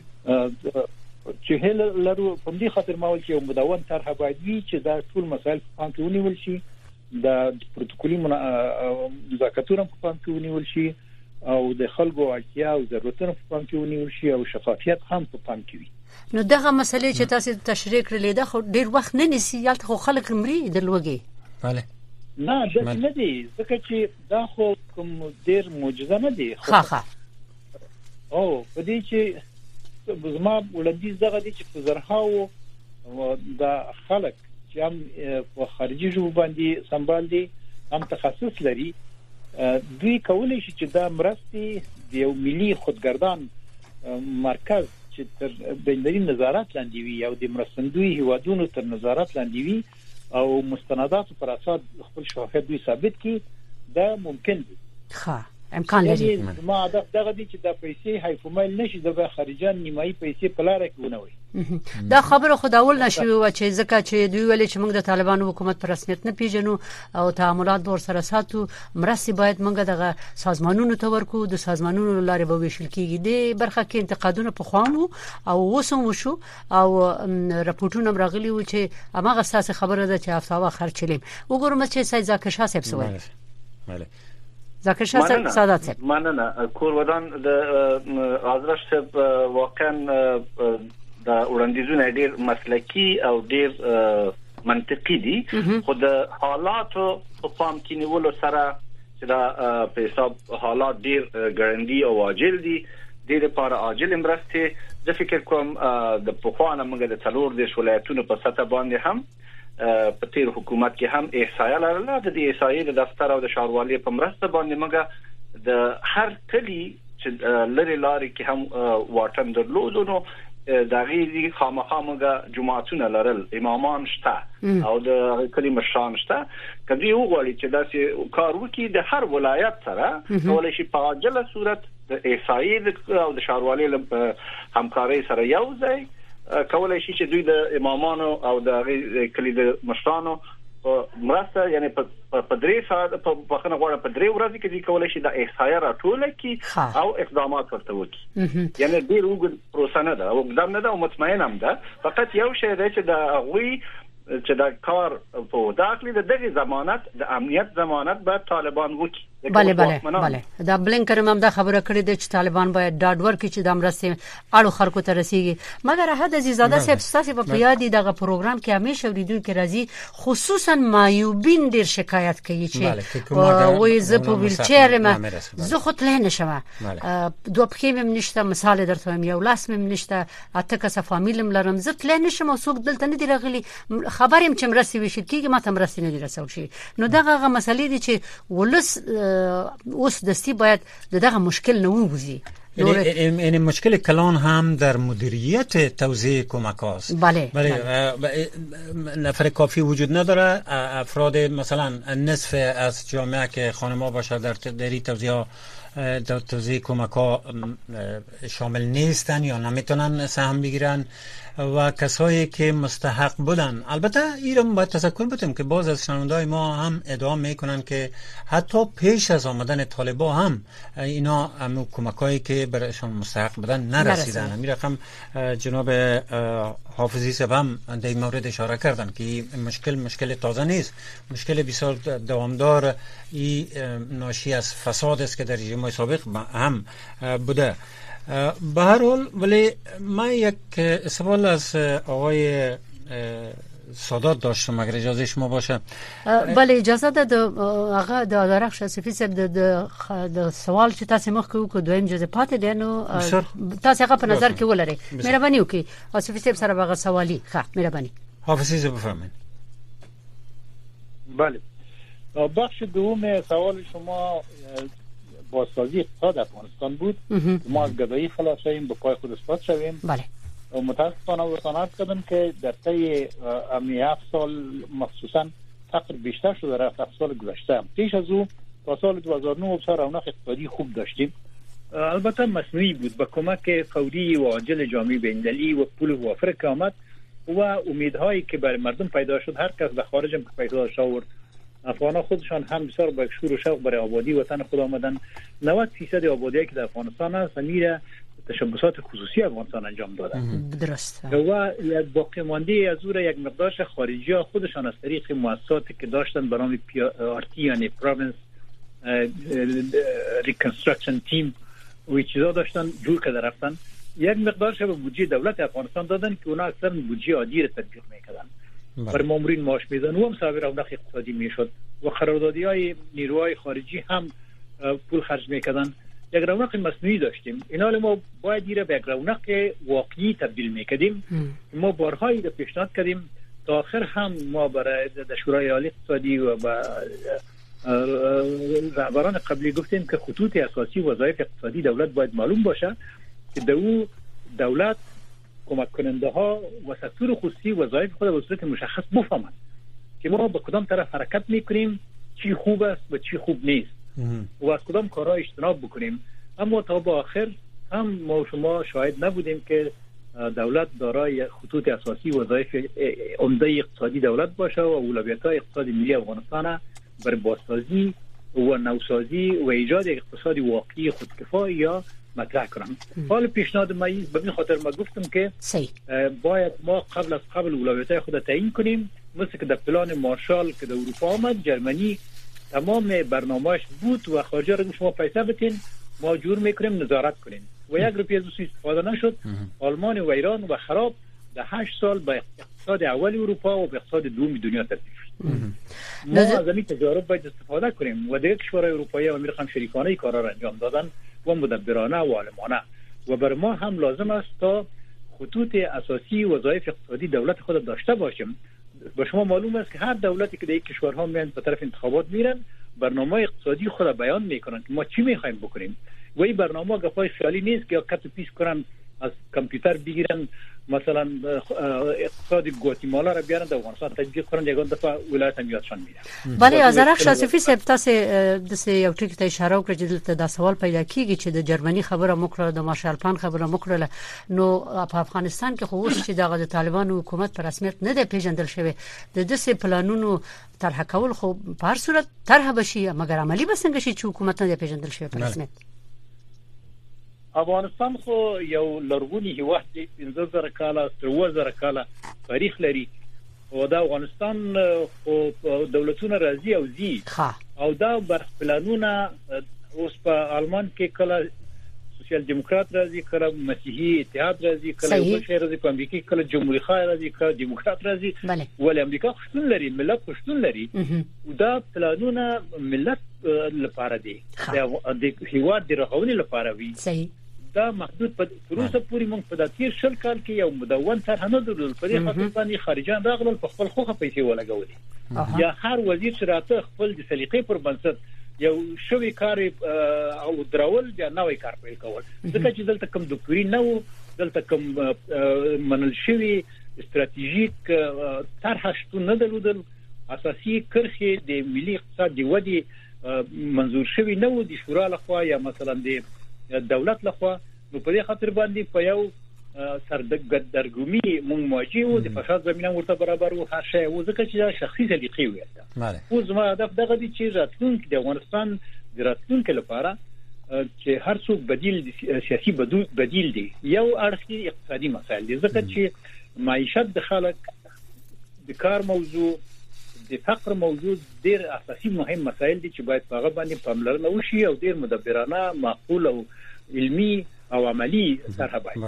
Speaker 7: چې هله لرو. په دې خاطر ما ول چې یو مدون طرح باید وي چې دا ټول مسایل په پام کې ونیول شي، د پروتوکولي مذاکراتونه په پام کې ونیول شي او د خلکو اړتیا او ضرورتونه په پام کې ونیول شي او شفافیت هم په پام کې وي.
Speaker 1: نو دغه مسلې چې تاسو تشریح کړلې دا خو ډیر وخت نه نیسي، یالته خو خلک مري دلوږي.
Speaker 5: bale
Speaker 7: نه دا نه دي ځکه چې دا خو کوم ډیر معجزه نه دي.
Speaker 1: ها ها
Speaker 7: او په دې چې زما ولدي دغه دي چې په زرهاو د خلک چې هم په خارجي ژبه باندې سمبال دي هم تخصص لري دوی کولای شي چې دا مرستې د یو ملي خودګردان مرکز چې تر بینالي نظارت لاندې وي او د مرستندوی هوادونو تر نظارت لاندې وي او مستندات پر اساس خپل شفافیت دوی ثابت کی دا ممکن دي.
Speaker 1: ښه امکان لري.
Speaker 7: ما دا دغه دي چې د پیسې هایفومایل نشي د خارجان نیمایي پیسې په لار کې ونوي.
Speaker 1: دا خبره خداول نشوي و چې ځکه چې دوی ویل چې موږ د طالبانو حکومت پر رسمیت نه پیژنو او تعاملات ور سره ساتو، مرستې باید موږ دغه سازمانونو ته ورکو، د سازمانونو لارې به ویشل کیږي. د برخه کې انتقادونه په خوانو او وسوم وشو او راپورټونه راغلي و چې هغه اساس خبره ده چې افتاوه خرچلیم. وګورم چې سید زاکر شاه صاحب سوال.
Speaker 5: bale
Speaker 1: زاکر شاه صاحب سادات صاحب
Speaker 8: مننه. کور ودان د حضرت صاحب واقعا د وړاندیزونه ډیر مسلکی او ډیر منطقي دي، خو د حالاتو په پام کې نیولو سره چې دا په حساب حالات ډیر ګړندی او عاجل دي، د لپاره عاجل مرسته د فکر کوم د پخوانه موږ د څلور د ولایتونو په سطح باندې هم په تیر حکومت کې هم احصایه لرله. د دې احصایې د دفتر او د شاروالۍ په مرسته باندې موږ د هر کلی چې لری لاري کې هم واټن درلودو نو دغه دي خامخا موږ جماعتونه لرل، امامان شته او د کلی مشران شته. کدی وګورئ چې داسې کار وکړي د هر ولایت سره کولای شي په عاجله صورت د احصایې او د شاروالۍ همکاري سره یو ځای کولای شي چې دوی د امامانو او د کلی د مشرانو مرسته یعنی په درې ساعت په بخنه غواړه په درې ورځې کې د کولای شي د احصایه راټول کی او اقدامات ورته وکړي یعنی ډیر وګړي پروسه نه ده او اقدام نه ده او مطمئن هم ده فقط یو شی دی چې د غوي چې د کار په داخلي د دغه ضمانت د امنیت ضمانت به طالبان وکړي
Speaker 1: بله بله بله دا بلینکن هم دا خبره کړې ده چې طالبان باید ډاډ ورکړي چې د مرستې اړو خلکو ته رسیږي مګر حد عزیزاده صاحب ستاسو په یادی دغه پروګرام کې همیشه اوریدونکو راځي خصوصا مایوبین ډیر شکایت کوي چې وای زه په ویلچر ما زه خو تل نه شم دوه پخې مم نشته مثال درته وایم یو لاس مم نشته اته کس فامیلم لرم زه تل نه شم څوک دلته نه دی راغلي خبرم چې مرستې وشي کیږي ما ته مرستې نه دی رسول شي نو دغه مسلې دي چې ولس اوس دستی باید دغه مشکل نه ووزي
Speaker 5: این مشکل کلان هم در مدیریت توزیع کمک است
Speaker 1: بله
Speaker 5: بله نفر کافی وجود نداره افراد مثلا نصف از جامعه که خانم‌ها باشه در دری توزیع در توزیع کمک ها شامل نیستن یا نمیتونن سهم بگیرن و کسایی که مستحق بودن البته ایران باید تذکر بدیم که باز از شنوندای ما هم ادعا میکنن که حتی پیش از آمدن طالبا هم اینا همون کمکایی که برایشان مستحق بودن نرسیدن همین رقم جناب حافظی صاحب هم در این مورد اشاره کردن که مشکل مشکل تازه نیست مشکل بسیار دوامدار ای ناشی از فساد است که در رژیم سابق هم بوده به هر حال ولی من یک سوال از آقای سادات داشتم اگر اجازه شما باشه
Speaker 1: بله اجازه ده آقا د درخش صفی صاحب د سوال چې تاسو مخ کو کو دویم جزء پاتې دی نو تاسو هغه په نظر کې ولرئ مهرباني وکړئ او صفی صاحب سره هغه سوالي ښه مهرباني
Speaker 5: حافظی صاحب بفرمایید
Speaker 7: بله بخش دوم سوال شما بازسازی اقتصاد افغانستان بود ما از گدایی خلاص شویم به پای خود اثبات شویم
Speaker 1: بله
Speaker 7: و متاسفانه وصانات کردم که در طی امی هفت سال مخصوصا فقر بیشتر شده در هفت سال گذشته پیش از او تا سال دو هزار و نه بسیار رونق اقتصادی خوب داشتیم البته مصنوعی بود با کمک فوری و عاجل جامعه بین‌المللی و پول وافر که آمد و امیدهایی که برای مردم پیدا شد هر کس در خارج هم که پیدا شد افغان‌ها خودشان هم بسیار با شور و شوق برای آبادی وطن خود آمدن نود درصد آبادی که در افغانستان است میره تشبثات خصوصی افغانستان انجام دادن
Speaker 1: درست
Speaker 7: و یک باقی مانده از او یک مقدارش خارجی ها خودشان از طریق مؤسساتی که داشتن به نام آرتی یعنی پروینس ریکنستراکشن تیم و چیزا داشتن جور کرده رفتن یک مقدارش به بودجه دولت افغانستان دادن که اونا اکثر بودجه عادی را تطبیق میکردن برای مامورین معاش میدن و هم سبب رونق اقتصادی میشد و قراردادی های نیروهای خارجی هم پول خرج میکردن یک رونق مصنوعی داشتیم اینا ما باید ایره به یک رونق واقعی تبدیل میکردیم ما بارها ایره پیشنهاد کردیم تا آخر هم ما برای شورای عالی اقتصادی و با رهبران قبلی گفتیم که خطوط اساسی وظایف اقتصادی دولت باید معلوم باشه که دو دولت کمک کننده ها و سکتور خصوصی وظایف خود به صورت مشخص بفهمند که ما به کدام طرف حرکت میکنیم چی خوب است و چی خوب نیست و از کدام کارها اجتناب بکنیم اما تا به آخر هم ما شما شاهد نبودیم که دولت دارای خطوط اساسی وظایف عمده اقتصادی دولت باشه و اولویت‌های اقتصادی ملی افغانستان بر بازسازی و نوسازی و ایجاد اقتصادی واقعی خودکفا یا مطرح کنم. حال پیشنهاد ما به این خاطر ما گفتم که باید ما قبل از قبل اولویت‌های خود تعیین کنیم مثل که در پلان مارشال که در اروپا آمد جرمنی تمام برنامه‌اش بود و خارجا رو شما پیسه بتین ما جور میکنیم نظارت کنیم و یک روپیه از استفاده نشد آلمان و ایران و خراب در هشت سال به اقتصاد اول اروپا و به اقتصاد دوم دنیا تبدیل شد. ما از این تجارب باید استفاده کنیم و دیگر کشورهای اروپایی و امریکا هم شریکانه کارا را انجام دادن و مدبرانه و عالمانه و بر ما هم لازم است تا خطوط اساسی وظایف اقتصادی دولت خود داشته باشیم. به شما معلوم است که هر دولتی که در یک کشورها میان به طرف انتخابات میرن برنامه اقتصادی خود بیان میکنن که ما چی میخوایم بکنیم و این برنامه گپای خیالی نیست که کت و پیس کنن از کامپیوتر بگیرن مثلا اقتصاد گواتیمالا را بیارن در افغانستان تطبیق کنن، یگان دفعه ولایت هم یادشان میره.
Speaker 1: بله آزرخ شاسفی صاحب تاسو د یو ټکی ته اشاره وکړه چې دلته دا سوال پیدا کیږي چې د جرمني خبره مکړه د مارشال پلان خبره مکړه، نو په افغانستان کې خو اوس چې د طالبانو حکومت په رسمیت نه دی پیژندل شوی، د دسې پلانونو طرح کول خو په هر صورت طرح بشي مګر عملی به څنګه شي چې حکومت نه دی پیژندل شوی په رسمیت؟
Speaker 7: افغانستان خو یو لرغونی هیواد دی، پنځه زره کاله اوه زره کاله تاریخ لري او دا افغانستان خو دولتونه راځي او زی او دا برخ پلانونه اوس په آلمان کې کله سوسیال دیموکرات راځي، کله مسیحي اتحاد راځي، کله بل شي راځي، په امریکا کې کله جمهوریت خواه راځي، کله دیموکرات راځي، ولې امریکا خوشتون لري، ملت خوشتون لري او دا پلانونه ملت لپاره دي، د هیواد د رغونې لپاره وي. صحیح. دا محدود په روسه پوری مونږ په داتیر شل کال کې یو مدون طرح نه درلود، په دې خاطر باندې خارجان راغلل په خپل خوخه پیسې ولګولې، یا هر وزیر چې راته خپل د سلیقې پر بنسټ یو شوی کار او درول بیا نوې کار پیل کول، ځکه چې دلته کوم دکتوري نه و، دلته کوم منل شوی استراتیژیک طرح شتون نه درلودل، اساسي کرخې د ملي اقتصاد د ودی منظور شوی نه و د شورا لخوا یا مثلا د دولت لخوا، نو په دې خاطر باندې په یو سردرګمی مونږ مواجه وو، د فساد زمينه ورته برابر وو، هر شی وو، ځکه چې دا شخصي سلیقې وي. خو زما هدف دغه دی چې راتلونکي د افغانستان د راتلونکي لپاره چې هر څوک بدیل سیاسي بدیل دی، یو اړخي اقتصادي مسایل دي، ځکه چې معیشت د خلک د کار موضوع د فقر موضوع ډیر اساسي مهم مسایل دي چې باید په هغه باندې پاملرنه وشي او ډیر مدبرانه معقول او علمی او عملی طرح باید.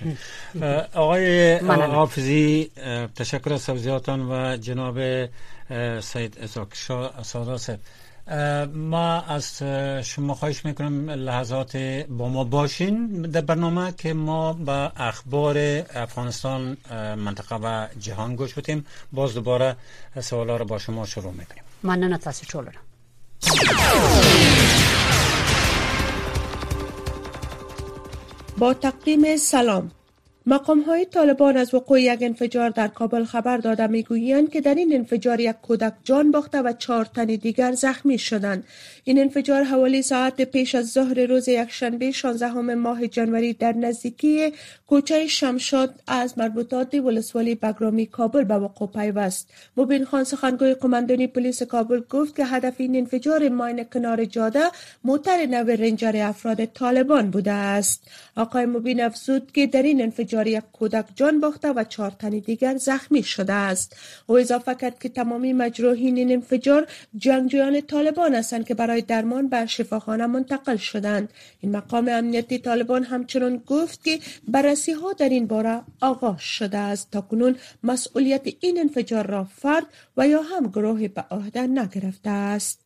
Speaker 5: آقای حافظی تشکر از توضیحاتان و جناب سید اسحاق سادا صاحب، ما از شما خواهش میکنم لحظات با ما باشین در برنامه که ما با اخبار افغانستان، منطقه و جهان گوش بدیم. باز دوباره سوالا رو با شما شروع میکنیم.
Speaker 1: ممنون تاسو ټول.
Speaker 9: با تقدیم سلام. مقام‌های طالبان از وقوع یک انفجار در کابل خبر داده می‌گویند که در این انفجار یک کودک جان باخته و چهار تن دیگر زخمی شدند. این انفجار حوالی ساعت پیش از ظهر روز یکشنبه شانزدهم ماه جنوری در نزدیکی کوچه شمشاد از مربوطات ولسوالی بگرامی کابل به وقوع پیوست. مبین خان سخنگوی قماندانی پلیس کابل گفت که هدف این انفجار ماین کنار جاده موتر نو رنجر افراد طالبان بوده است. آقای مبین افزود که در این انفجار یک کودک جان باخته و چهار تن دیگر زخمی شده است. او اضافه کرد که تمامی مجروحین این انفجار جنگجویان طالبان هستند که برای درمان به شفاخانه منتقل شدند. این مقام امنیتی طالبان همچنان گفت که بررسی ها در این باره آغاز شده است. تاکنون مسئولیت این انفجار را فرد و یا هم گروه به عهده نگرفته است.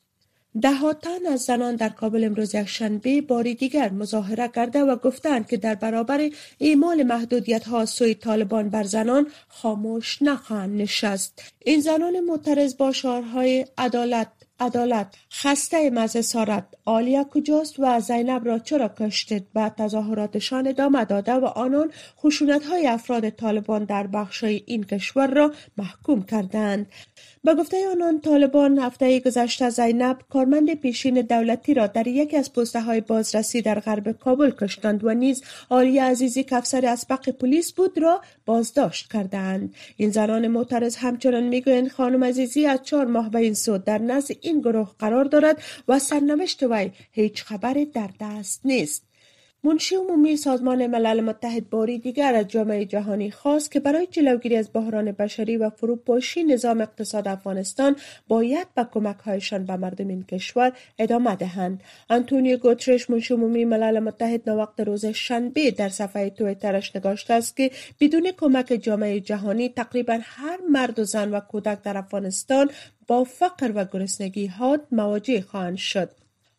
Speaker 9: ده ها تن از زنان در کابل امروز یکشنبه باری دیگر مظاهره کرده و گفتند که در برابر اعمال محدودیت ها سوی طالبان بر زنان خاموش نخواهند نشست. این زنان معترض با شعارهای عدالت عدالت، خسته مزسارت، آلیا کجاست و زینب را چرا کشتید به تظاهراتشان ادامه داده و آنان خشونت‌های افراد طالبان در بخش‌های این کشور را محکوم کردند. به گفته آنان طالبان هفته گذشته زینب کارمند پیشین دولتی را در یکی از پست‌های بازرسی در غرب کابل کشتند و نیز آلیا عزیزی که افسر اسبق پلیس بود را بازداشت کردند. این زنان معترض همچنان میگویند خانم عزیزی از چهار ماه به این سو در نزد این گروه قرار دارد و سرنوشت وی هیچ خبری در دست نیست. منشی عمومی سازمان ملل متحد باری دیگر از جامعه جهانی خواست که برای جلوگیری از بحران بشری و فروپاشی نظام اقتصاد افغانستان باید به کمک‌هایشان به مردم این کشور ادامه دهند. آنتونیو گوترش منشی عمومی ملل متحد نوقت روز شنبه در صفحه توییترش نگاشته است که بدون کمک جامعه جهانی تقریبا هر مرد و زن و کودک در افغانستان با فقر و گرسنگی حاد مواجه خواهند شد.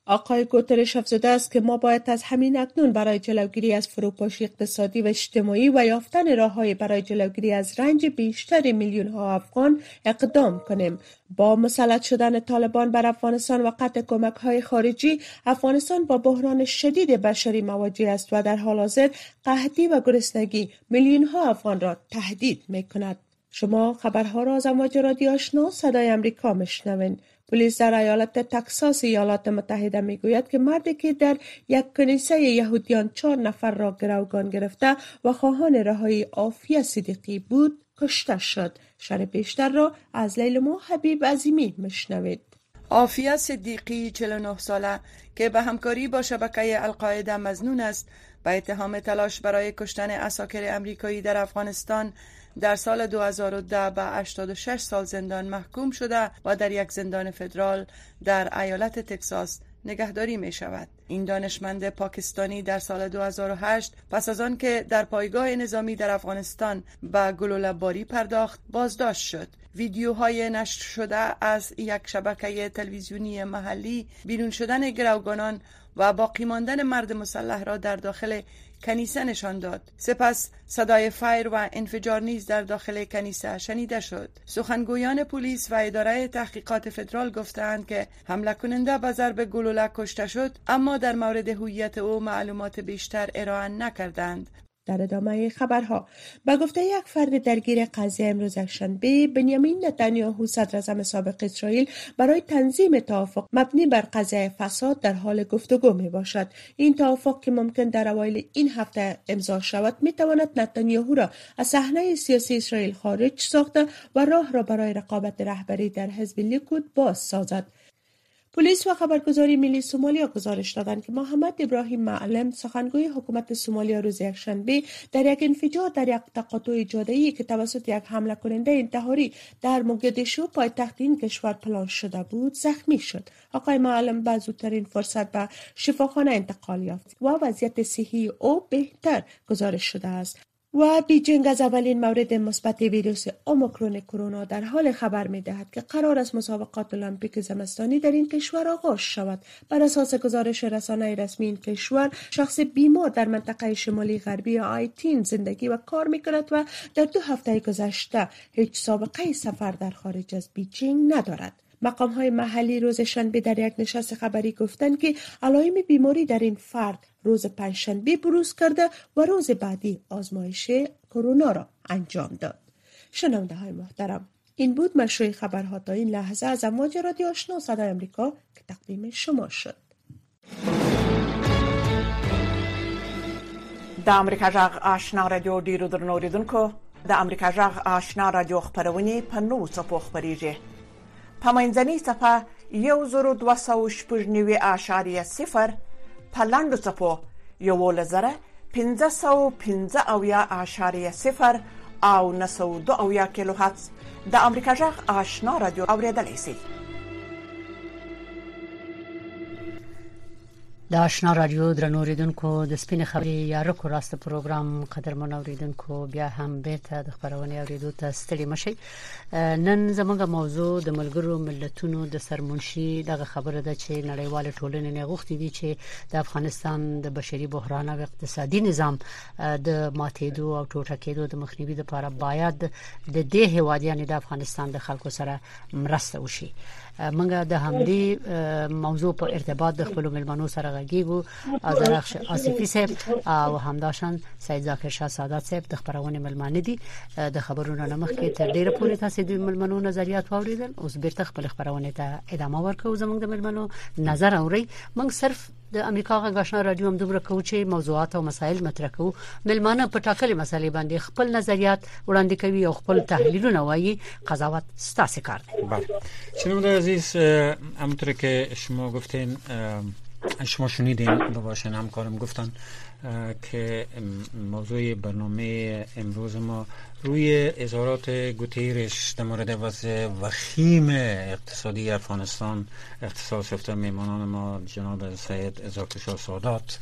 Speaker 9: آقای گوترش افزوده است که ما باید از همین اکنون برای جلوگیری از فروپاشی اقتصادی و اجتماعی و یافتن راه‌های برای جلوگیری از رنج بیشتر میلیون‌ها افغان اقدام کنیم. با مسلط شدن طالبان بر افغانستان و قطع کمک‌های خارجی، افغانستان با بحران شدید بشری مواجه است و در حال حاضر قحطی و گرسنگی میلیون‌ها افغان را تهدید می‌کند. شما خبرها را از امواج رادیو آشنا صدای امریکا میشنوین. پلیس در ایالت تکساس ایالات متحده میگوید که مردی که در یک کنیسه یهودیان چهار نفر را گروگان گرفته و خواهان رهایی عافیه صدیقی بود کشته شد. شرح بیشتر را از لیلما حبیب عظیمی میشنوید.
Speaker 10: عافیه صدیقی چهل و نه ساله که به همکاری با شبکه القاعده مظنون است به اتهام تلاش برای کشتن عساکر امریکایی در افغانستان در سال دو هزار و ده به هشتاد و شش سال زندان محکوم شده و در یک زندان فدرال در ایالت تکساس نگهداری می شود. این دانشمند پاکستانی در سال دو هزار و هشت پس از آن که در پایگاه نظامی در افغانستان به گلوله باری پرداخت بازداشت شد. ویدیوهای نشر شده از یک شبکه تلویزیونی محلی بیرون شدن گروگانان و باقی ماندن مرد مسلح را در داخل کنیسه نشان داد. سپس صدای فایر و انفجار نیز در داخل کنیسه شنیده شد. سخنگویان پلیس و اداره تحقیقات فدرال گفتند که حمله کننده به ضرب گلوله کشته شد، اما در مورد هویت او معلومات بیشتر ارائه نکردند.
Speaker 9: در ادامه خبرها به گفته یک فرد درگیر قضیه امروز یکشنبه، بنیامین نتانیاهو صدر اعظم سابق اسرائیل برای تنظیم توافق مبنی بر قضیه فساد در حال گفتگو می باشد. این توافق که ممکن در اوایل این هفته امضا شود می تواند نتانیاهو را از صحنه سیاسی اسرائیل خارج ساخته و راه را برای رقابت رهبری در حزب لیکود باز سازد. پلیس و خبرگزاری ملی سومالیا گزارش دادند که محمد ابراهیم معلم سخنگوی حکومت سومالیا روز یکشنبه در یک انفجار در یک تقاطع جاده‌ای که توسط یک حمله کننده انتحاری در موگادیشو پایتخت این کشور پلان شده بود زخمی شد. آقای معلم به زودترین فرصت به شفاخانه انتقال یافت و وضعیت صحی او بهتر گزارش شده است. و بیجینگ از اولین مورد مثبت ویروس اومیکرون کرونا در حال خبر می‌دهد که قرار است مسابقات المپیک زمستانی در این کشور آغاز شود. بر اساس گزارش رسانه‌های رسمی این کشور، شخص بیمار در منطقه شمالی غربی آیتین زندگی و کار می‌کند و در دو هفته گذشته هیچ سابقه سفر در خارج از بیجینگ ندارد. مقام‌های محلی روز شنبه در یک نشست خبری گفتند که علائم بیماری در این فرد روز پنجشنبه بروز کرده و روز بعدی آزمایش کرونا را انجام داد. شنونده های محترم، این بود مشروع خبرها تا این لحظه از امواج رادیو آشنا صدای امریکا که تقدیم شما شد.
Speaker 11: د امریکا جغ آشنا رادیو ډیرو درنو اوریدونکو، د امریکا جغ آشنا رادیو خپرونې په نوو څپو خپریږي. په منځنۍ څپه یو زرو دوه سوه شپږ نوي اعشاریه صفر، په لنډو څپو یولس زره پنځه سوه پنځه اویا اعشاریه صفر او نهه سوه دوه اویا کیلو هرتز د امریکا جغ آشنا رادیو اوریدلی شئ.
Speaker 1: د آشنا رادیو درنو اوریدونکو، د سپین خبرې یا رکو راست پروګرام قدرمن اوریدونکو، بیا هم بیرته د خبرونې اوریدو ته ستړي مشئ. نن زموږ موضوع د ملګرو ملتونو د سرمنشي دغه خبره ده چې نړیوال ټولنې نه غوښتي دي چې د افغانستان د بشري بحران او اقتصادي نظام د ماتېدو او ټوټه کېدو د مخنیوي لپاره باید د دې هیوادیانو د افغانستان د خلکو سره مرسته وشي. منګه د همدې موضوع په ارتباط د خپل ملمنو سره غږیږو ازرخ آصفی صاحب او همداشان سید ذاکر شاه سادات صاحب د خبرونه ملمانه دي. د خبرونو نمخ کې تر ډیره پورې تاسو د ملمنو نظریات واوریدل. اوس بیرته خپل خبرونه ته ادامه ورکوو. زموږ د ملمنو نظر اوري. موږ صرف د امریکا غږ آشنا رادیو هم دومره کوو چې موضوعات او مسایل مطرح کوو. ملمانه په ټاکلې مسلې باندې خپل نظریات وړاندې کوي او خپل تحلیلونه وایي. قضاوت ستاسو کار دی.
Speaker 5: بله. شنونده عزیز، همونطور که شما گفتین، شما شنیدین، بباشن همکارم گفتن که موضوع برنامه امروز ما روی اظهارات گوتیرش در مورد وضع وخیم اقتصادی افغانستان اختصاص یافته میمانان ما جناب سید ذاکر شاه سادات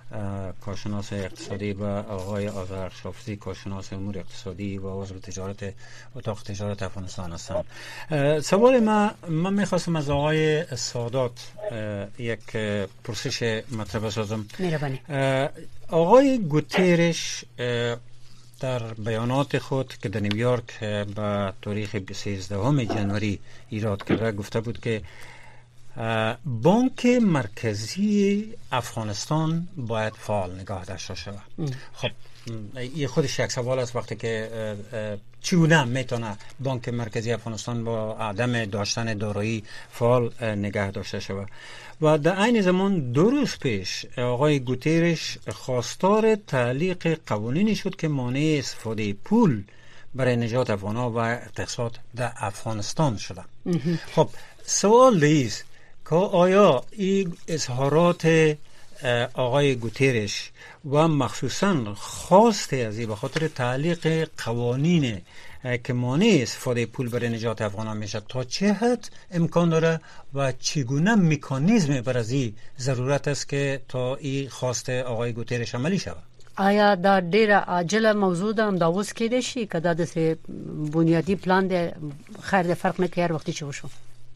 Speaker 5: کارشناس اقتصادی و آقای آذر شافزی کارشناس امور اقتصادی و عضو تجارت اتاق تجارت افغانستان هستم. سوال ما من میخواستم از آقای سادات یک پرسش مطرح بسازم.
Speaker 1: مهربانی.
Speaker 5: آقای گوترش در بیانات خود که در نیویورک به تاریخ سیزدهم ژانویه ایراد کرده گفته بود که بانک مرکزی افغانستان باید فعال نگاه داشته شود. خب این خودش یک سوال است وقتی که چگونه میتونه بانک مرکزی افغانستان با عدم داشتن دارایی فعال نگاه داشته شود. و در عین زمان دو روز پیش آقای گوترش خواستار تعلیق قوانینی شد که مانع استفاده پول برای نجات افغان‌ها و اقتصاد در افغانستان شده. خب سوال دیست که آیا این اظهارات آقای گوترش و مخصوصا خواست از این به خاطر تعلیق قوانین که مانع استفاده پول برای نجات افغانان میشه تا چه حد امکان داره و چگونه مکانیزم بر از این ضرورت است که تا این خواست آقای گوترش عملی شود؟
Speaker 1: آیا دا ډیره عاجله موضوع ده هم دا اوس کېدای شي که دا داسې بنیادي پلان دی خیر د فرق نه کوي هر وختي چې وشو؟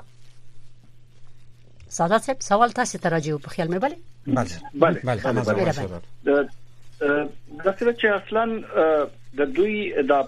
Speaker 1: سادات صاحب سوال تاسو ته راځي په خیال مې بله
Speaker 8: بله بله دا څه چې اصلا د دوی د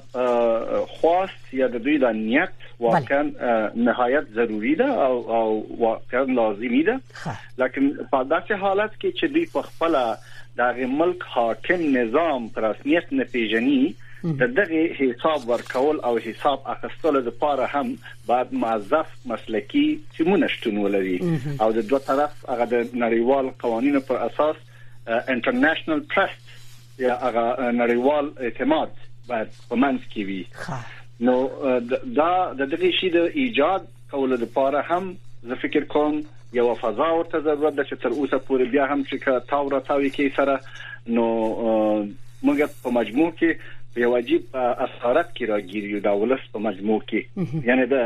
Speaker 8: خواست یا د دوی د نیت واقعا نهایت ضروری ده او او واقعا لازمی ده، لیکن په داسې حالت کې چې دوی په خپل دغه ملک حاکم نظام پر رسمیت نه پیژني د دغه حساب ورکول او حساب اخیستلو لپاره هم بعد موظف مسلکی تیمونه شتون ولري او د دوه طرف هغه د نړیوال قوانینو پر اساس انټرنیشنل ترست یا هغه نړیوال اعتماد باید په منځ کې وي. نو دا د دغه شی د ایجاد کولو لپاره هم زه فکر کوم یو فضا ورته ضرورت ده چې تر اوسه پورې بیا هم چې تاور تاوي کې سره نو موږ په مجموع کې یو عجیب اثرات کې راګیریو دا ولس په مجموع کې یعنی د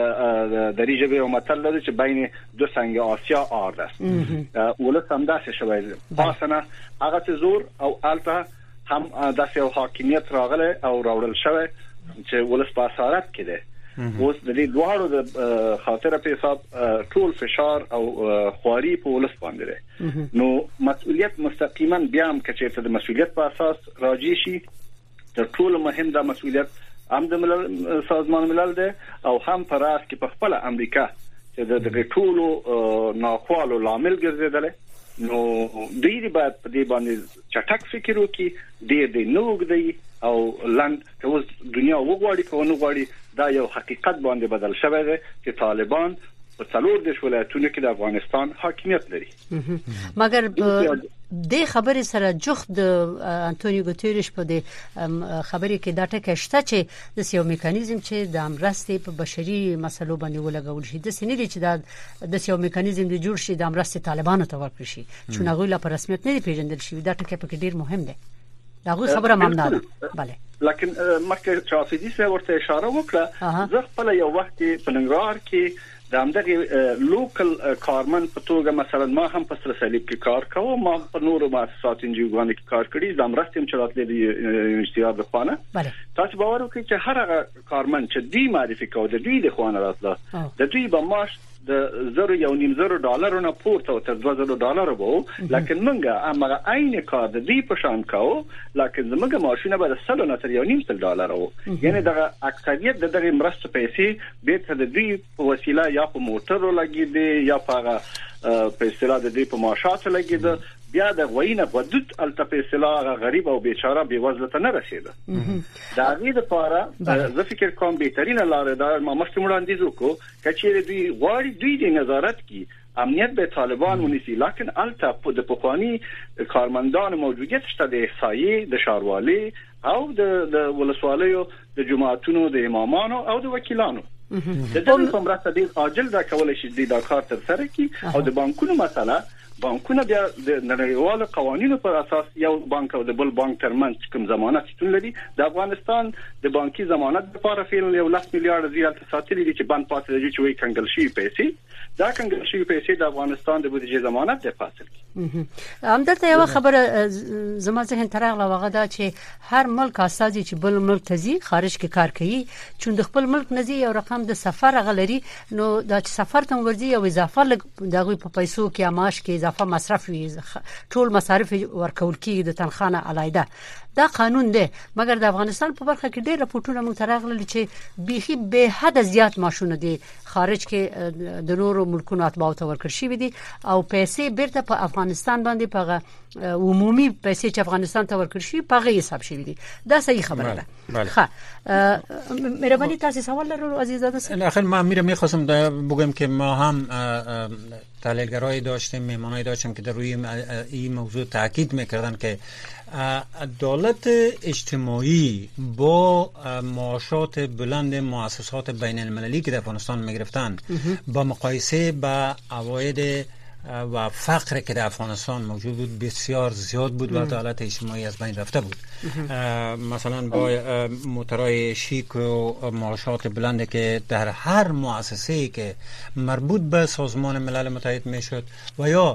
Speaker 8: د د ریجه به متل لري چې بین دو څنګه آسیا آرد است ولس هم داسې شوی پاسنه هغه ته زور او الته هم داسې یو حاکمیت راغله او راوړل شوی چې ولس په اثرات کې ده. اوس د دې دوه د خاطر په حساب ټول فشار او خواري په ولس باندې ده. نو مسؤلیت مستقیما بیا هم چې ته د مسؤلیت په اساس راځي شي تر ټولو مهم دا مسؤلیت هم د ملل سازمان ملل ده او هم پر اس کې په خپل امریکا چې د ټولو ناخوالو لامل ګرځیدل. نو دوی باید په دې باندې چټک فکر وکړي ډېر دې نو وګړي او لاند که اوس دنیا وګوري که ونه وګوري دا یو حقیقت باندې بدل شوی دی چې طالبان په څلور دیش ولایتونو کې د افغانستان حاکمیت لري.
Speaker 1: مګر د خبرې سره جوخت د انټونیو ګوتریش په د خبرې کې دا ټکه شته چې د یو میکانیزم چې د امرستې په بشري مسلو باندې ولګول شي د سینې چې دا د یو میکانیزم د جوړ شي د امرستې طالبانو ته ورکړي شي چې هغه لا په رسمیت نه پیژندل شي. دا ټکه په کې ډیر مهم دی. داغه خبره ممنه ده. بله
Speaker 8: لیکن مکه چافیدی سره ورته اشاره وکړه زه خپل یو وخت په ننګرهار کې د همدغه لوکل کارمن په توګه مثلا ما هم په سرسلیب کې کار کوم، ما په نورو مؤسسات انجیوګانو کې کار کړی، زم راستم چې راتلې د یونیورسيټي د خوانه. تاسو باور وکړئ چې هر هغه کارمن چې دی معرفي کوي د دوی د خوانه راتله د دوی به ماش د زرو یو نیم زرو ډالر نه پورته تر دوه زرو ډالر وو، لکه منګه امغه عین کار د دې په شان کاو، لکه زموږ ماشینه به د سلو نه تر یو نیم سل ډالر وو. یعنی دغه اکثریت د دغه مرسته پیسې به ته د دوی په وسیله یا په موټرو لګیدي یا په په اصطلاح د دې په معاشات لګیدي، بیا د غوینه غدود الته اصطلاح غریب او بیچاره بې وزله ته نه رسیده. دا غي د پاره زه فکر کوم بهترینه لار ده ما مخکې وړاندیز وکړو کچېره دوی غواړي دوی د نظارت کی امنیت به طالبان ونیسي، لکن الته د پخوانی کارمندان موجودیت شته د احصایې د شاروالي او د د ولسوالیو د جماعتونو د امامانو او د وکیلانو د دې په مرسته د عاجل دا کول شي د کار تر سره کی او د بانکونو مسله بانکونه بیا د نړیوالو قوانینو پر اساس یو بانک او د بل بانک ترمنځ کوم ضمانت شتون لري. د افغانستان د بانکي ضمانت لپاره فعلا یو لاس میلیارډ زیات ساتلي دي چې بانک پاتې دي چې وی کنګل شي پیسې دا کنګل شي پیسې د افغانستان د بودیجې ضمانت د فاصل کی
Speaker 1: هم دلته یو خبره زما ذهن ترغله واغه دا چې هر ملک اساسي چې بل ملک تزي خارج کې کار کوي چې د خپل ملک نزي یو رقم د سفر غلري نو دا چې سفر ته ورځي یو اضافه دغه په پیسو کې معاش کې اضافه مصرف وي ټول مصارف ورکول کیږي د تنخانه علایده دا قانون دی مګر د افغانستان په برخه کې ډېر راپورټونه موږ ترغله چې بيخي به حد زیات ماشونه دي خارج کې د نورو ملکونو اتباع ته ورکړ شي دي او پیسې بیرته په افغانستان باندې په عمومي پیسې چې افغانستان ته ورکړ شي په غي حساب شي دي دا صحیح خبره ده ښه مهرباني تاسو سوال لرو عزیزاده
Speaker 5: آخر ما میرم میخواستم بگم که ما هم تحلیلگرایی داشتیم مهمانایی داشتیم که در روی این موضوع تاکید میکردن که دولت اجتماعی با معاشات بلند مؤسسات بین المللی که در افغانستان میگرفتن با مقایسه با عواید و فقر که در افغانستان موجود بود بسیار زیاد بود و دولت اجتماعی از بین رفته بود مثلا با موتورای شیک و معاشات بلند که در هر مؤسسه‌ای که مربوط به سازمان ملل متحد میشد و یا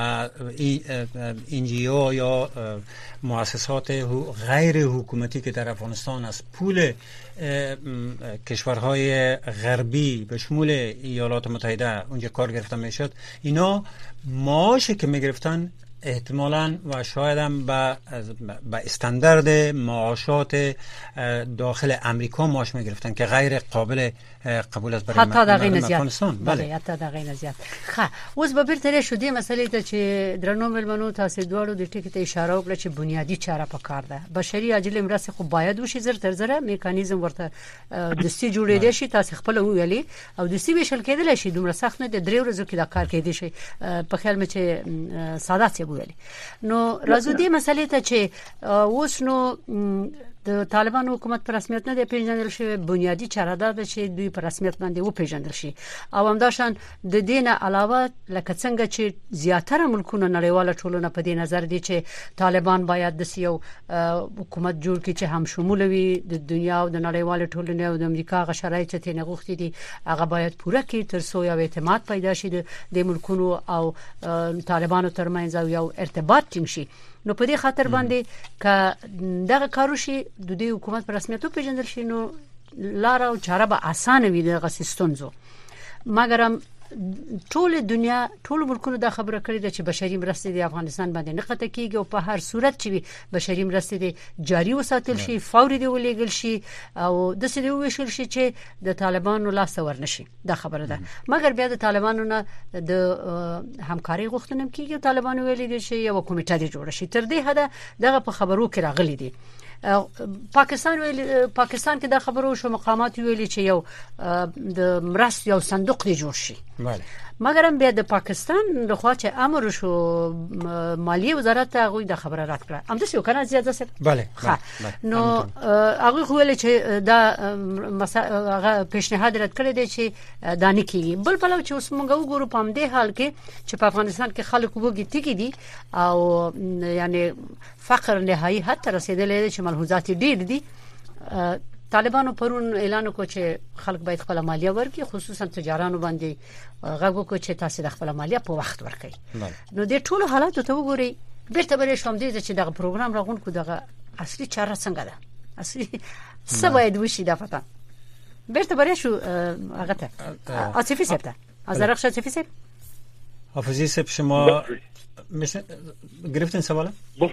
Speaker 5: این جی او یا مؤسسات غیر حکومتی که در افغانستان از پول کشورهای غربی به شمول ایالات متحده اونجا کار گرفته میشد اینا معاشی که میگرفتن احتمالاً و شاید هم با با استاندارد معاشات داخل امریکا معاش میگرفتن که غیر قابل قبول است برای مردم افغانستان.
Speaker 1: بله حتی دا غیر زیات. خا اوس به بیرته شو دې مسلې ته چې درنو ملمنو تاسو دوړو د ټکی ته اشاره وکړه چې بنیادی چاره پکار ده بشري عاجل مرسته خو باید وشي زر تر زره میکانیزم ورته دستي جوړېدل شي تاسو خپل ویلي او دستي بشل کېدل شي دومره سخت نه د درې ورځو کې دا کار کېدی شي په خیال مې چې سادات یې ویلي نو راځو دې مسلې ته چې اوس نو د طالبان حکومت پر رسمیت نه دی پیژندل شوی بنیادی چاره ده چې دوی پر رسمیت باندې و پیژندل شي او همداشان د دین علاوه لکه څنګه چې زیاتره ملکونه نړیواله ټولنه په دې نظر دي چې طالبان باید د سیو حکومت جوړ کړي چې هم شمول وي د دنیا او د نړیواله ټولنې او د امریکا غ شرایط ته نه غوښتي دي هغه باید پوره کړي تر څو یو اعتماد پیدا شي د ملکونو او طالبانو ترمنځ یو ارتباط ټینګ شي نو په دې خاطر باندې ک دغه کارو شي د دې حکومت پر رسمیت پیژندل شي نو لار او چاره به اسانه وي دغه سیستمزو مګر ټول دنیا ټول ملکونو دا خبره کړې ده چې بشري مرستې د افغانستان باندې نه قطع کیږي او په هر صورت چې بشري مرستې د جاري وساتل شي فوري دی ولېګل شي او د څه دی وشل شي چې د طالبانو لاس ورنشي دا خبره ده مګر بیا د طالبانو نه د همکاري غوښتنه کیږي طالبانو ویلي دي چې یو کمیټه دی جوړ شي تر دې حد دغه په خبرو کې راغلي دي پاکستان ویل پاکستان کې دا خبرو شو مقامات ویلي چې یو د مرست یو صندوق دی جوړ شي
Speaker 5: بله
Speaker 1: مګر هم بیا د پاکستان د خوا چې امر شو مالیه وزارت هغه د خبره رات کړه هم د څه کنه زیاده سره
Speaker 5: بله
Speaker 1: نو هغه خو ویل چې دا هغه پیشنهاد رات کړی دی چې دانی کې بل په لو چې اوس موږ وګورو په دې حال کې چې په افغانستان کې خلک وګی تیګي دي او یعنی فقر نهایی حد ته رسیدلی چې ملحوظات ډېر دي طالبانو پرون اعلان وکړ چې خلک باید خپل مالیه ورکړي خصوصا تجارانو باندې غږ وکړ چې تاسو د خپل مالیه په وخت ورکړئ نو د ټولو حالاتو ته وګورئ بیرته به شوم دي چې دغه پروګرام راغون کو دغه اصلي چاره څنګه ده اصلي څه باید وشي دا پته بیرته به شو هغه ته عاطفی سپته از رخصت عاطفی سپ
Speaker 5: حافظی سپ شما مثل گرفتین سواله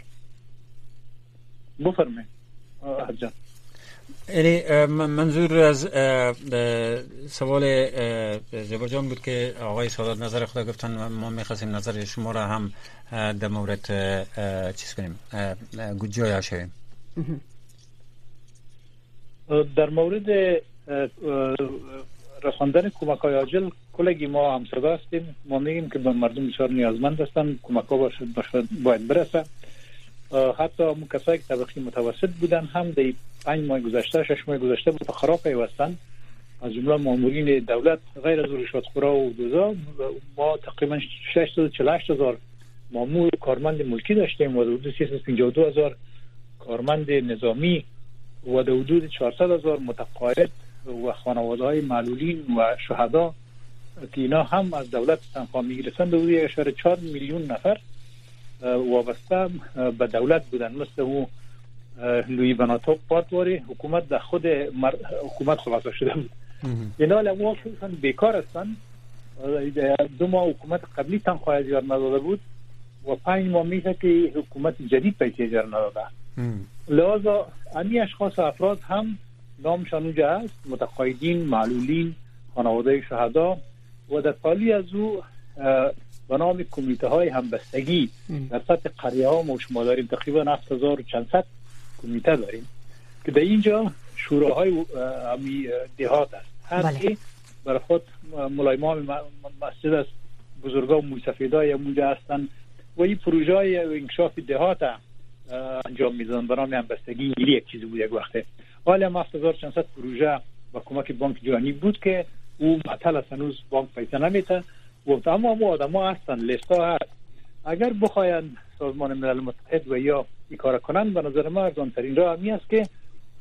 Speaker 7: بفرمایید حاجان
Speaker 5: یعنی منظور از سوال زبر جان بود که آقای سادات نظر خدا گفتن ما می‌خواستیم نظر شما را هم در مورد چیز کنیم گوجای شویم
Speaker 7: در مورد رساندن کمک‌های عاجل کلگی ما هم صدا هستیم ما میگیم که به مردم بسیار نیازمند هستند کمک‌ها باید برسه حتی اون کسایی که طبقه متوسط بودن هم در پنج ماه گذشته شش ماه گذشته به خراب پیوستن از جمله مامورین دولت غیر از رشوتخورا و دوزا ما تقریبا ششصد و چهل و هشت هزار مامور کارمند ملکی داشتیم و حدود سیصد و پنجاه و دو هزار کارمند نظامی و حدود چهارصد هزار متقاعد و خانواده‌های معلولین و شهدا که اینا هم از دولت تنخواه میگیرن حدود یک و چهار میلیون نفر وابسته به دولت بودن، مثل او لوی بناتوف پاتوری حکومت در خود مر... حکومت خلاصه شده بود. اینا لما خودشان بیکار هستن. دو ماه حکومت قبلی تنخواه اجاره نداده بود و پنج ماه میشه که حکومت جدید پیسه اجاره نداده. لذا امی اشخاص و افراد هم نامشان اونجا هست، متقاعدین، معلولین، خانواده شهدا و در تالی از او به نام کمیته های همبستگی در سطح قریه ها ما شما داریم تقریبا هفت هزار و چند صد کمیته داریم که در اینجا شوراهای امی دهات است. هر که برای خود مولای امام مسجد است، بزرگان موی سفیدای اونجا هستن و این پروژه های انکشاف دهات انجام میدن به نام همبستگی. این یک چیزی بود یک وقته. حالا هم هفت هزار و چند صد پروژه با کمک بانک جهانی بود که او معطل است، هنوز بانک پیسه نمیده و تمام آدم ها هستن، لیست ها هست. اگر بخواین سازمان ملل متحد و یا این کار کنن، به نظر من ارزان ترین راه همی است که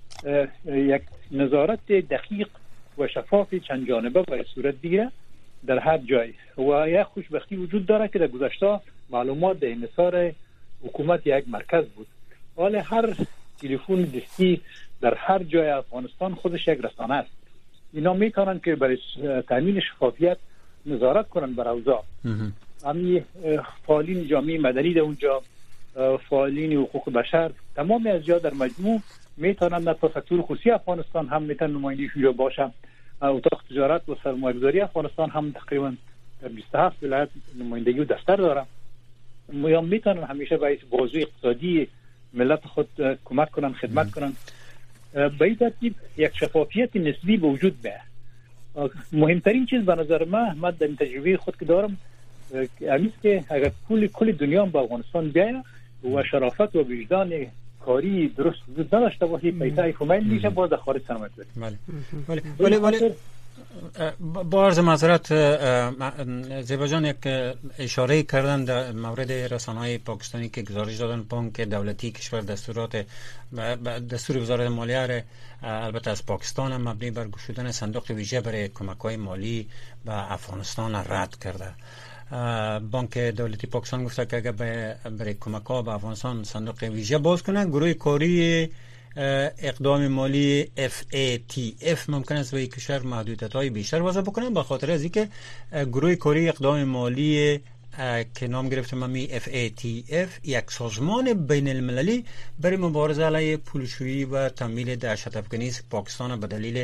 Speaker 7: یک نظارت دقیق و شفاف چند جانبه باید صورت بگیره در هر جای و یک خوشبختی وجود داره که در گذشته معلومات در انحصار حکومت یک مرکز بود. حالا هر تلفن دستی در هر جای افغانستان خودش یک رسانه است. اینا میتونن که برای تامین شفافیت نظارت کنن بر اوضاع. همین فعالین جامعه مدنی در اونجا، فعالین حقوق بشر، تمام از جا در مجموع میتونن در سکتور خصوصی افغانستان هم میتونن نمایندگی شده باشه. اتاق تجارت و سرمایه‌گذاری افغانستان هم تقریبا در بیست و هفت ولایت نمایندگی و دفتر داره. یا میتونن همیشه باعث بازوی اقتصادی ملت خود کمک کنن، خدمت کنن. به این ترتیب یک شفافیت نسبی به وجود بیاید. مهمترین چیز به نظر من، من در تجربه خود که دارم، امیست که اگر کل کل دنیا به افغانستان بیاید و شرافت و وجدان کاری درست وجود نداشته باشه، پیسه کمک میشه باز در خارج سرمایه گذاری.
Speaker 5: بله ولی ولی ولی با عرض معذرت زیبا جان یک اشاره کردن در مورد رسانه‌های پاکستانی که گزارش دادن بانک دولتی کشور دستورات دستور وزارت مالیه البته از پاکستان هم مبنی بر گشودن صندوق ویژه برای کمک‌های مالی به افغانستان رد کرده. بانک دولتی پاکستان گفته که اگر برای کمک‌ها به افغانستان صندوق ویژه باز کنه، گروه کاری اقدام مالی اف ای تی اف ممکن است به کشور محدودیت‌های بیشتر وضع بکنه، به خاطر از اینکه گروه کاری اقدام مالی که نام گرفته ممی اف ای تی اف یک سازمان بین المللی برای مبارزه علیه پولشویی و تمویل دهشت‌افکنی است. پاکستان به دلیل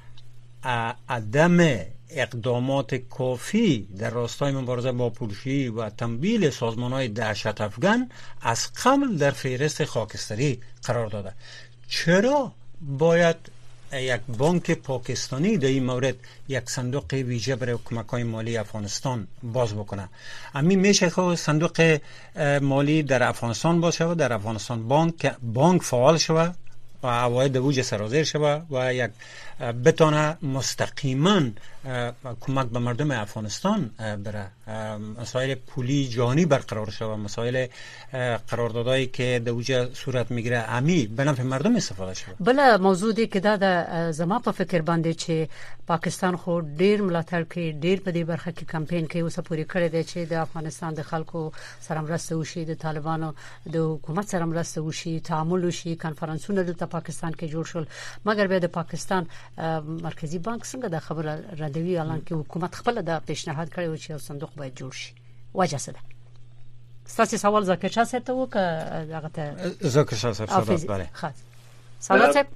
Speaker 5: عدم اقدامات کافی در راستای مبارزه با پولشویی و تمویل سازمان‌های دهشت‌افکن از قبل در فهرست خاکستری قرار داده. چرا باید یک بانک پاکستانی در این مورد یک صندوق ویژه برای کمک‌های مالی افغانستان باز بکنه؟ همین میشه که صندوق مالی در افغانستان باشه و در افغانستان بانک بانک فعال شود و عواید اوج سرازیر شود و یک بتونه مستقیما کمک به مردم افغانستان بره، مسائل پولی جهانی برقرار شود، مسائل قراردادایی که در اوج صورت میگیره امی به نفع مردم استفاده شود.
Speaker 1: بله موضوعی که دا زما په فکر باندې چې پاکستان خو ډیر ملاتړ کوي، ډیر په دې برخه کې کمپاین کوي، اوسه پوری کړی دی چې د افغانستان د خلکو سره مرسته وشي، د طالبانو د حکومت سره مرسته وشي، تعامل وشي، کانفرنسونه د پاکستان کې جوړ شول. مګر به د پاکستان مرکزی بانک څنګه د خبره ردوی اعلان کې حکومت خپل د پیشنهاد کړی و چې صندوق باید جوړ شي؟ وجه څه ده؟ ستاسو سوال زکه چا سره و که هغه ته
Speaker 5: زکه چا سره بله
Speaker 1: خاص سوال څه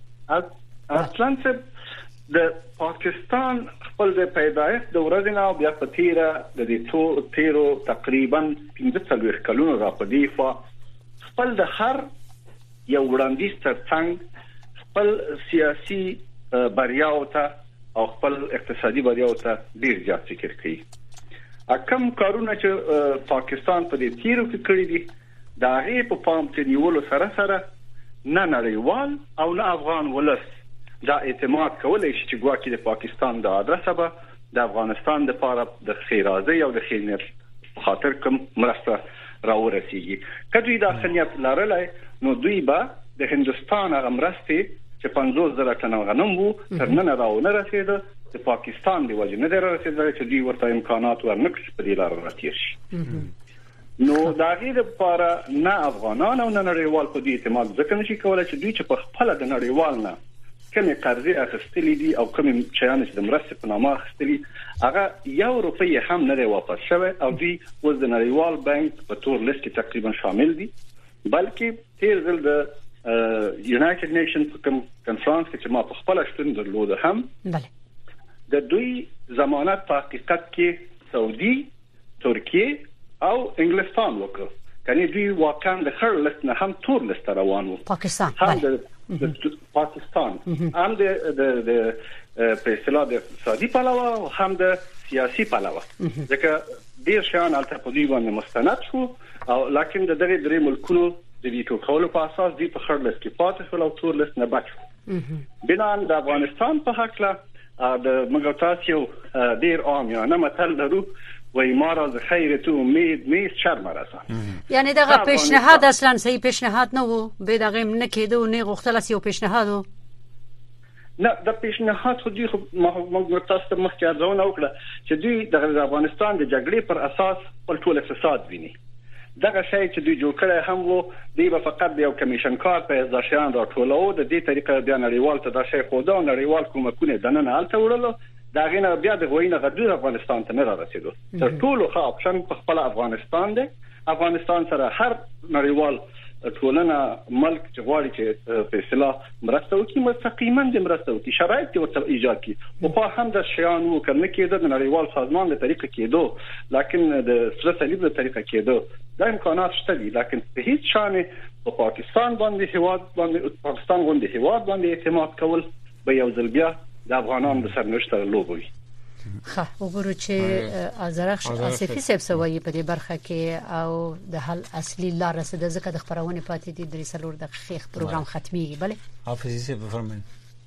Speaker 8: اصلا څه د پاکستان خپل د پیدایښت د ورځې نه بیا په تیره د دې تو تیرو تقریبا پنځه څلوېښت کلونو را په دی فا خپل د هر یو وړاندیز ترڅنګ خپل سیاسي بریاو ته او خپل اقتصادي بریاو ته ډیر زیات فکر کوي. اکم کارونه چې پاکستان په دې تیرو کې کړی دي دا هغه په پام کې نیولو سره سره نه نړیوال او نه افغان ولس دا اعتماد کولای شي چې ګواکې د پاکستان د ادرسه به د افغانستان د لپاره د خیرازي او د خیرنیت خاطر کوم مرسته راورسیږي. کله دا خنیت لرلای نو دوی به د هندستان هغه مرستې چې پنځوس زره ټن غنم وو تر نن راونه رسیده د پاکستان دی وجه نه درته رسیدل چې دوی ورته امکانات ورنکړي په دې لار راتیر شي. نو دا غیر لپاره نه افغانان او نه نړیوال په دې اعتماد ځکه نشي کولای چې دوی چې په خپل د نړیوال نه کومې قرضې اخیستلې دي او کومې شیان چې د مرستې په نامه اخیستلي هغه یو روپۍ هم نه دی واپس شوی او دوی اوس د نړیوال بانک په تور لیست کې تقریبا شامل دي بلکې تیر ځل د یونایټډ نیشن په کوم کنفرانس کې چې ما په خپل شتون درلود هم
Speaker 1: بله
Speaker 8: د دوی ضمانت په حقیقت کې سعودي ترکیه او انګلستان وکړ کني دوی واقعا د خړ لیست نه هم تور لیست روان وو
Speaker 1: پاکستان
Speaker 8: هم د پاکستان هم د د په اصطلاح د اقتصادي پلوه او هم د سیاسي پلوه ځکه ډیر شان الته په دوی باندې مستند شو او لکه د دغه درې ملکونو د ویټو کولو په اساس دی په خړ لیست کې پاتې شو او تور لیست نه بچو بنان د افغانستان په حق لا د مګوتاسیو ډیر عام یا نه متل درو وای ما را از خیر تو امید نیست شرم رسان
Speaker 1: یعنی دغه پیشنهاد اصلا صحیح پیشنهاد نه وو به دغه نه کېدو نه غوښتل سی پیشنهاد
Speaker 8: نه د پیشنهاد خو دوی خو موږ تاسو ته مخکې ارزونه وکړه چې دوی د افغانستان د جګړې پر اساس خپل ټول اقتصاد ویني دغه شی چې دوی جوړ کړی هم وو دی به فقط یو کمیشن کار په ځاشیان راټولو د دې طریقې بیا نړیوال ته دا شی خو دا نړیوال کومکونه دننه الته وړلو دا غینه بیا د غوینه غږ افغانستان ته نه رسیدو تر ټولو ښه اپشن په خپل افغانستان دی افغانستان سره هر نړیوال ټولنه ملک چې غواړي چې په اصطلاح مرسته وکړي مستقیما د مرسته وکړي شرایط ورته ایجاد کړي او په هم د شیان وکړنه کېده د نړیوال سازمان له طریقې کېدو لکه د سره صلیب له طریقې کېدو دا امکانات شته دي لکه په هیڅ شان په پاکستان باندې هواد باندې پاکستان باندې هواد باندې اعتماد کول به یو ځل بیا د افغانانو د سرنوشت لوبوي
Speaker 1: خا وګورو چې ازرخ اسفي سب سوي په دې برخه کې او د حل اصلي لار رسیده ځکه د خبرونه پاتې دي درې سلور دقیقې پروګرام ختمي بله
Speaker 5: حافظي سب بفرمایئ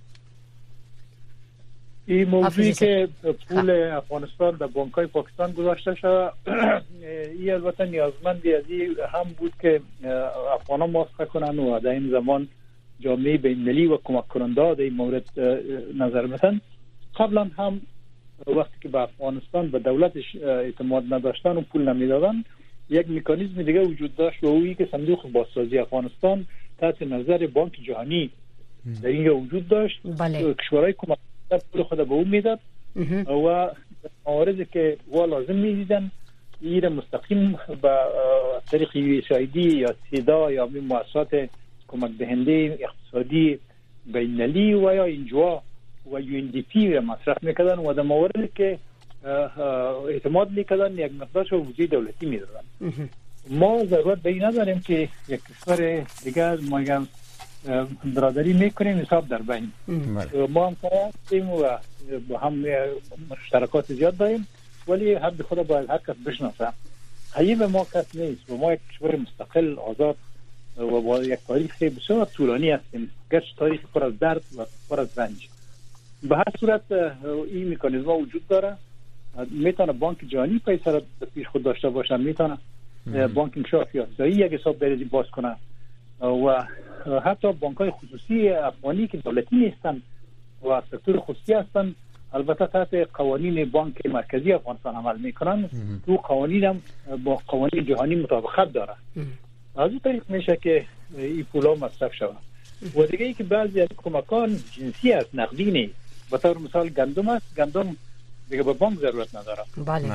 Speaker 7: این موضوعی که پول افغانستان در بانک‌های پاکستان گذاشته شد این البته نیازمندی از این هم بود که افغانان موافقه کنند و در این زمان جامعه بین‌المللی و کمک کننده در این مورد نظر بدن. قبلا هم وقتی که به افغانستان به دولتش اعتماد نداشتن و پول نمیدادن یک مکانیزم دیگه وجود داشت و اویی که صندوق بازسازی افغانستان تحت نظر بانک جهانی در اینجا وجود داشت.
Speaker 1: بله.
Speaker 7: کشورهای کمک پول خود به اون میداد و مواردی که وا لازم میدیدن این مستقیم به طریق یو اس آی دی یا سیدا یا مؤسسات کمک دهنده اقتصادی بین‌المللی و یا اینجا و یو ان دی پی مصرف میکردن و در مواردی که اعتماد میکردن یک مقدارش وجود دولتی میدادن. ما ضرورت به این نداریم که یک کشور دیگر ما هم برادری میکنیم حساب در بین. ما هم کاریم و با هم مشترکات زیاد داریم ولی حد خود باید هر کس بشناسه. حیب ما کس نیست و ما یک کشور مستقل آزاد و با یک تاریخ بسیار طولانی هستیم. گرچه تاریخ پر از درد و پر از رنج. به هر صورت این مکانیزم وجود داره. میتونه بانک جهانی پیسه را پیش خود داشته باشن، میتونه بانک انکشاف یا یک حساب بریزی باز کنه و حتی بانک‌های خصوصی افغانی که دولتی نیستن و سکتور خصوصی هستن البته تحت قوانین بانک مرکزی افغانستان عمل میکنن. تو قوانین هم با قوانین جهانی مطابقت داره. از این طریق میشه که این پولا مصرف شود. و دیگه ای که بعضی از کمکان جنسی است، نقدی نیست. به طور مثال گندم است، گندم دیگه به بانک ضرورت نداره.
Speaker 1: بله.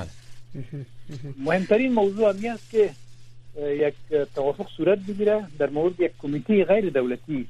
Speaker 7: مهمترین موضوع همی است که یک توافق صورت بگیره در مورد یک کمیته غیر دولتی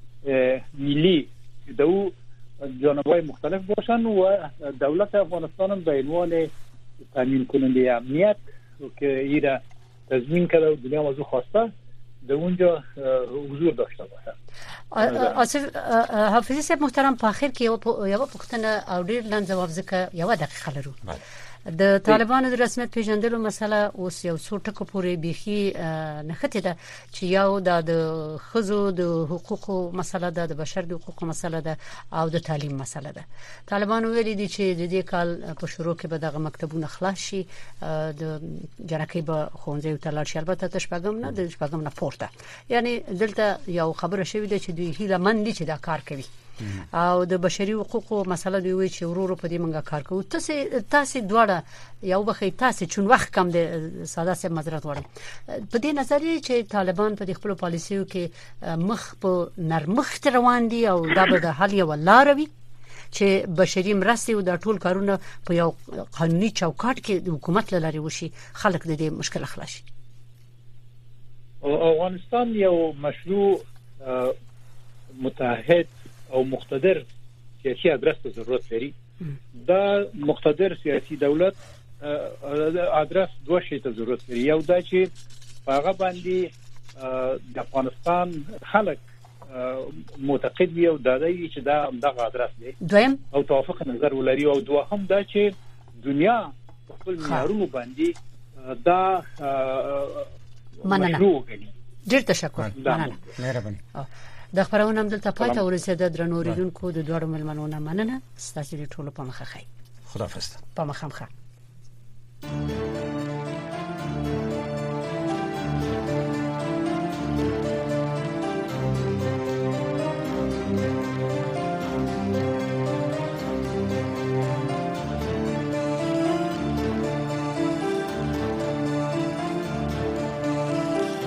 Speaker 7: ملی که دو جانبهای مختلف باشن و دولت افغانستان به عنوان تامین کننده امنیت که ایره تضمین کرده و دنیا از او خواسته در اونجا حضور داشته باشه.
Speaker 1: آصف حافظی صاحب محترم په اخر کې یو یو پوښتنه او ډیر لنډ جواب ځکه یو دقیقه لرو. د طالبانو د رسمیت پیژندلو مسله اوس یو څو ټکو پورې بيخي نخته ده چې یو د خزو د حقوقو مسله ده، د بشر د حقوقو مسله ده او د تعلیم مسله ده. طالبانو ویلي دي چې د دې کال په شروع کې به دغه مکتبونه خلاص شي، د جنکې به خوندې ته لاړ شي، البته د شپږم نه د شپږم نه پورته. یعنی دلته یو خبره شوې ده چې دوی هیله مند دي چې دا کار کوي. او د بشري حقوقو مسله دی وی چې ورور په دې منګه کار کوي. تاسو تاسو دواړه یو بخې تاسو چون وخت کم د ساده سه مزرات وړم په دې نظر چې طالبان په خپل پالیسیو کې مخ په نرمښت روان دي او دا به د حل یو لار وي چې بشري مرستې او د ټول کارونه په یو قانوني چوکاټ کې د حکومت لاري وشي خلک د دې مشکل خلاص شي.
Speaker 7: افغانستان یو مشروع متحد او مقتدر سیاسي ادرس ته ضرورت لري. دا مقتدر سیاسي دولت ادرس دوه شی ته ضرورت لري. یو دا چې هغه باندې د افغانستان خلک معتقد وي او دا دی چې دا دغه ادرس دی.
Speaker 1: دویم
Speaker 7: او توافق نظر ولري او دوهم دا چې دنیا خپل معیارونو باندې دا
Speaker 1: مننه. ډیر تشکر. مننه.
Speaker 5: مهرباني.
Speaker 1: د خبرونه هم دلته پاتې ورسېده. درنو اوریدونکو د دوړو ملمنونه مننه. ستاسو ټول په مخه خای.
Speaker 5: خداحافظ.
Speaker 1: په مخه مخه.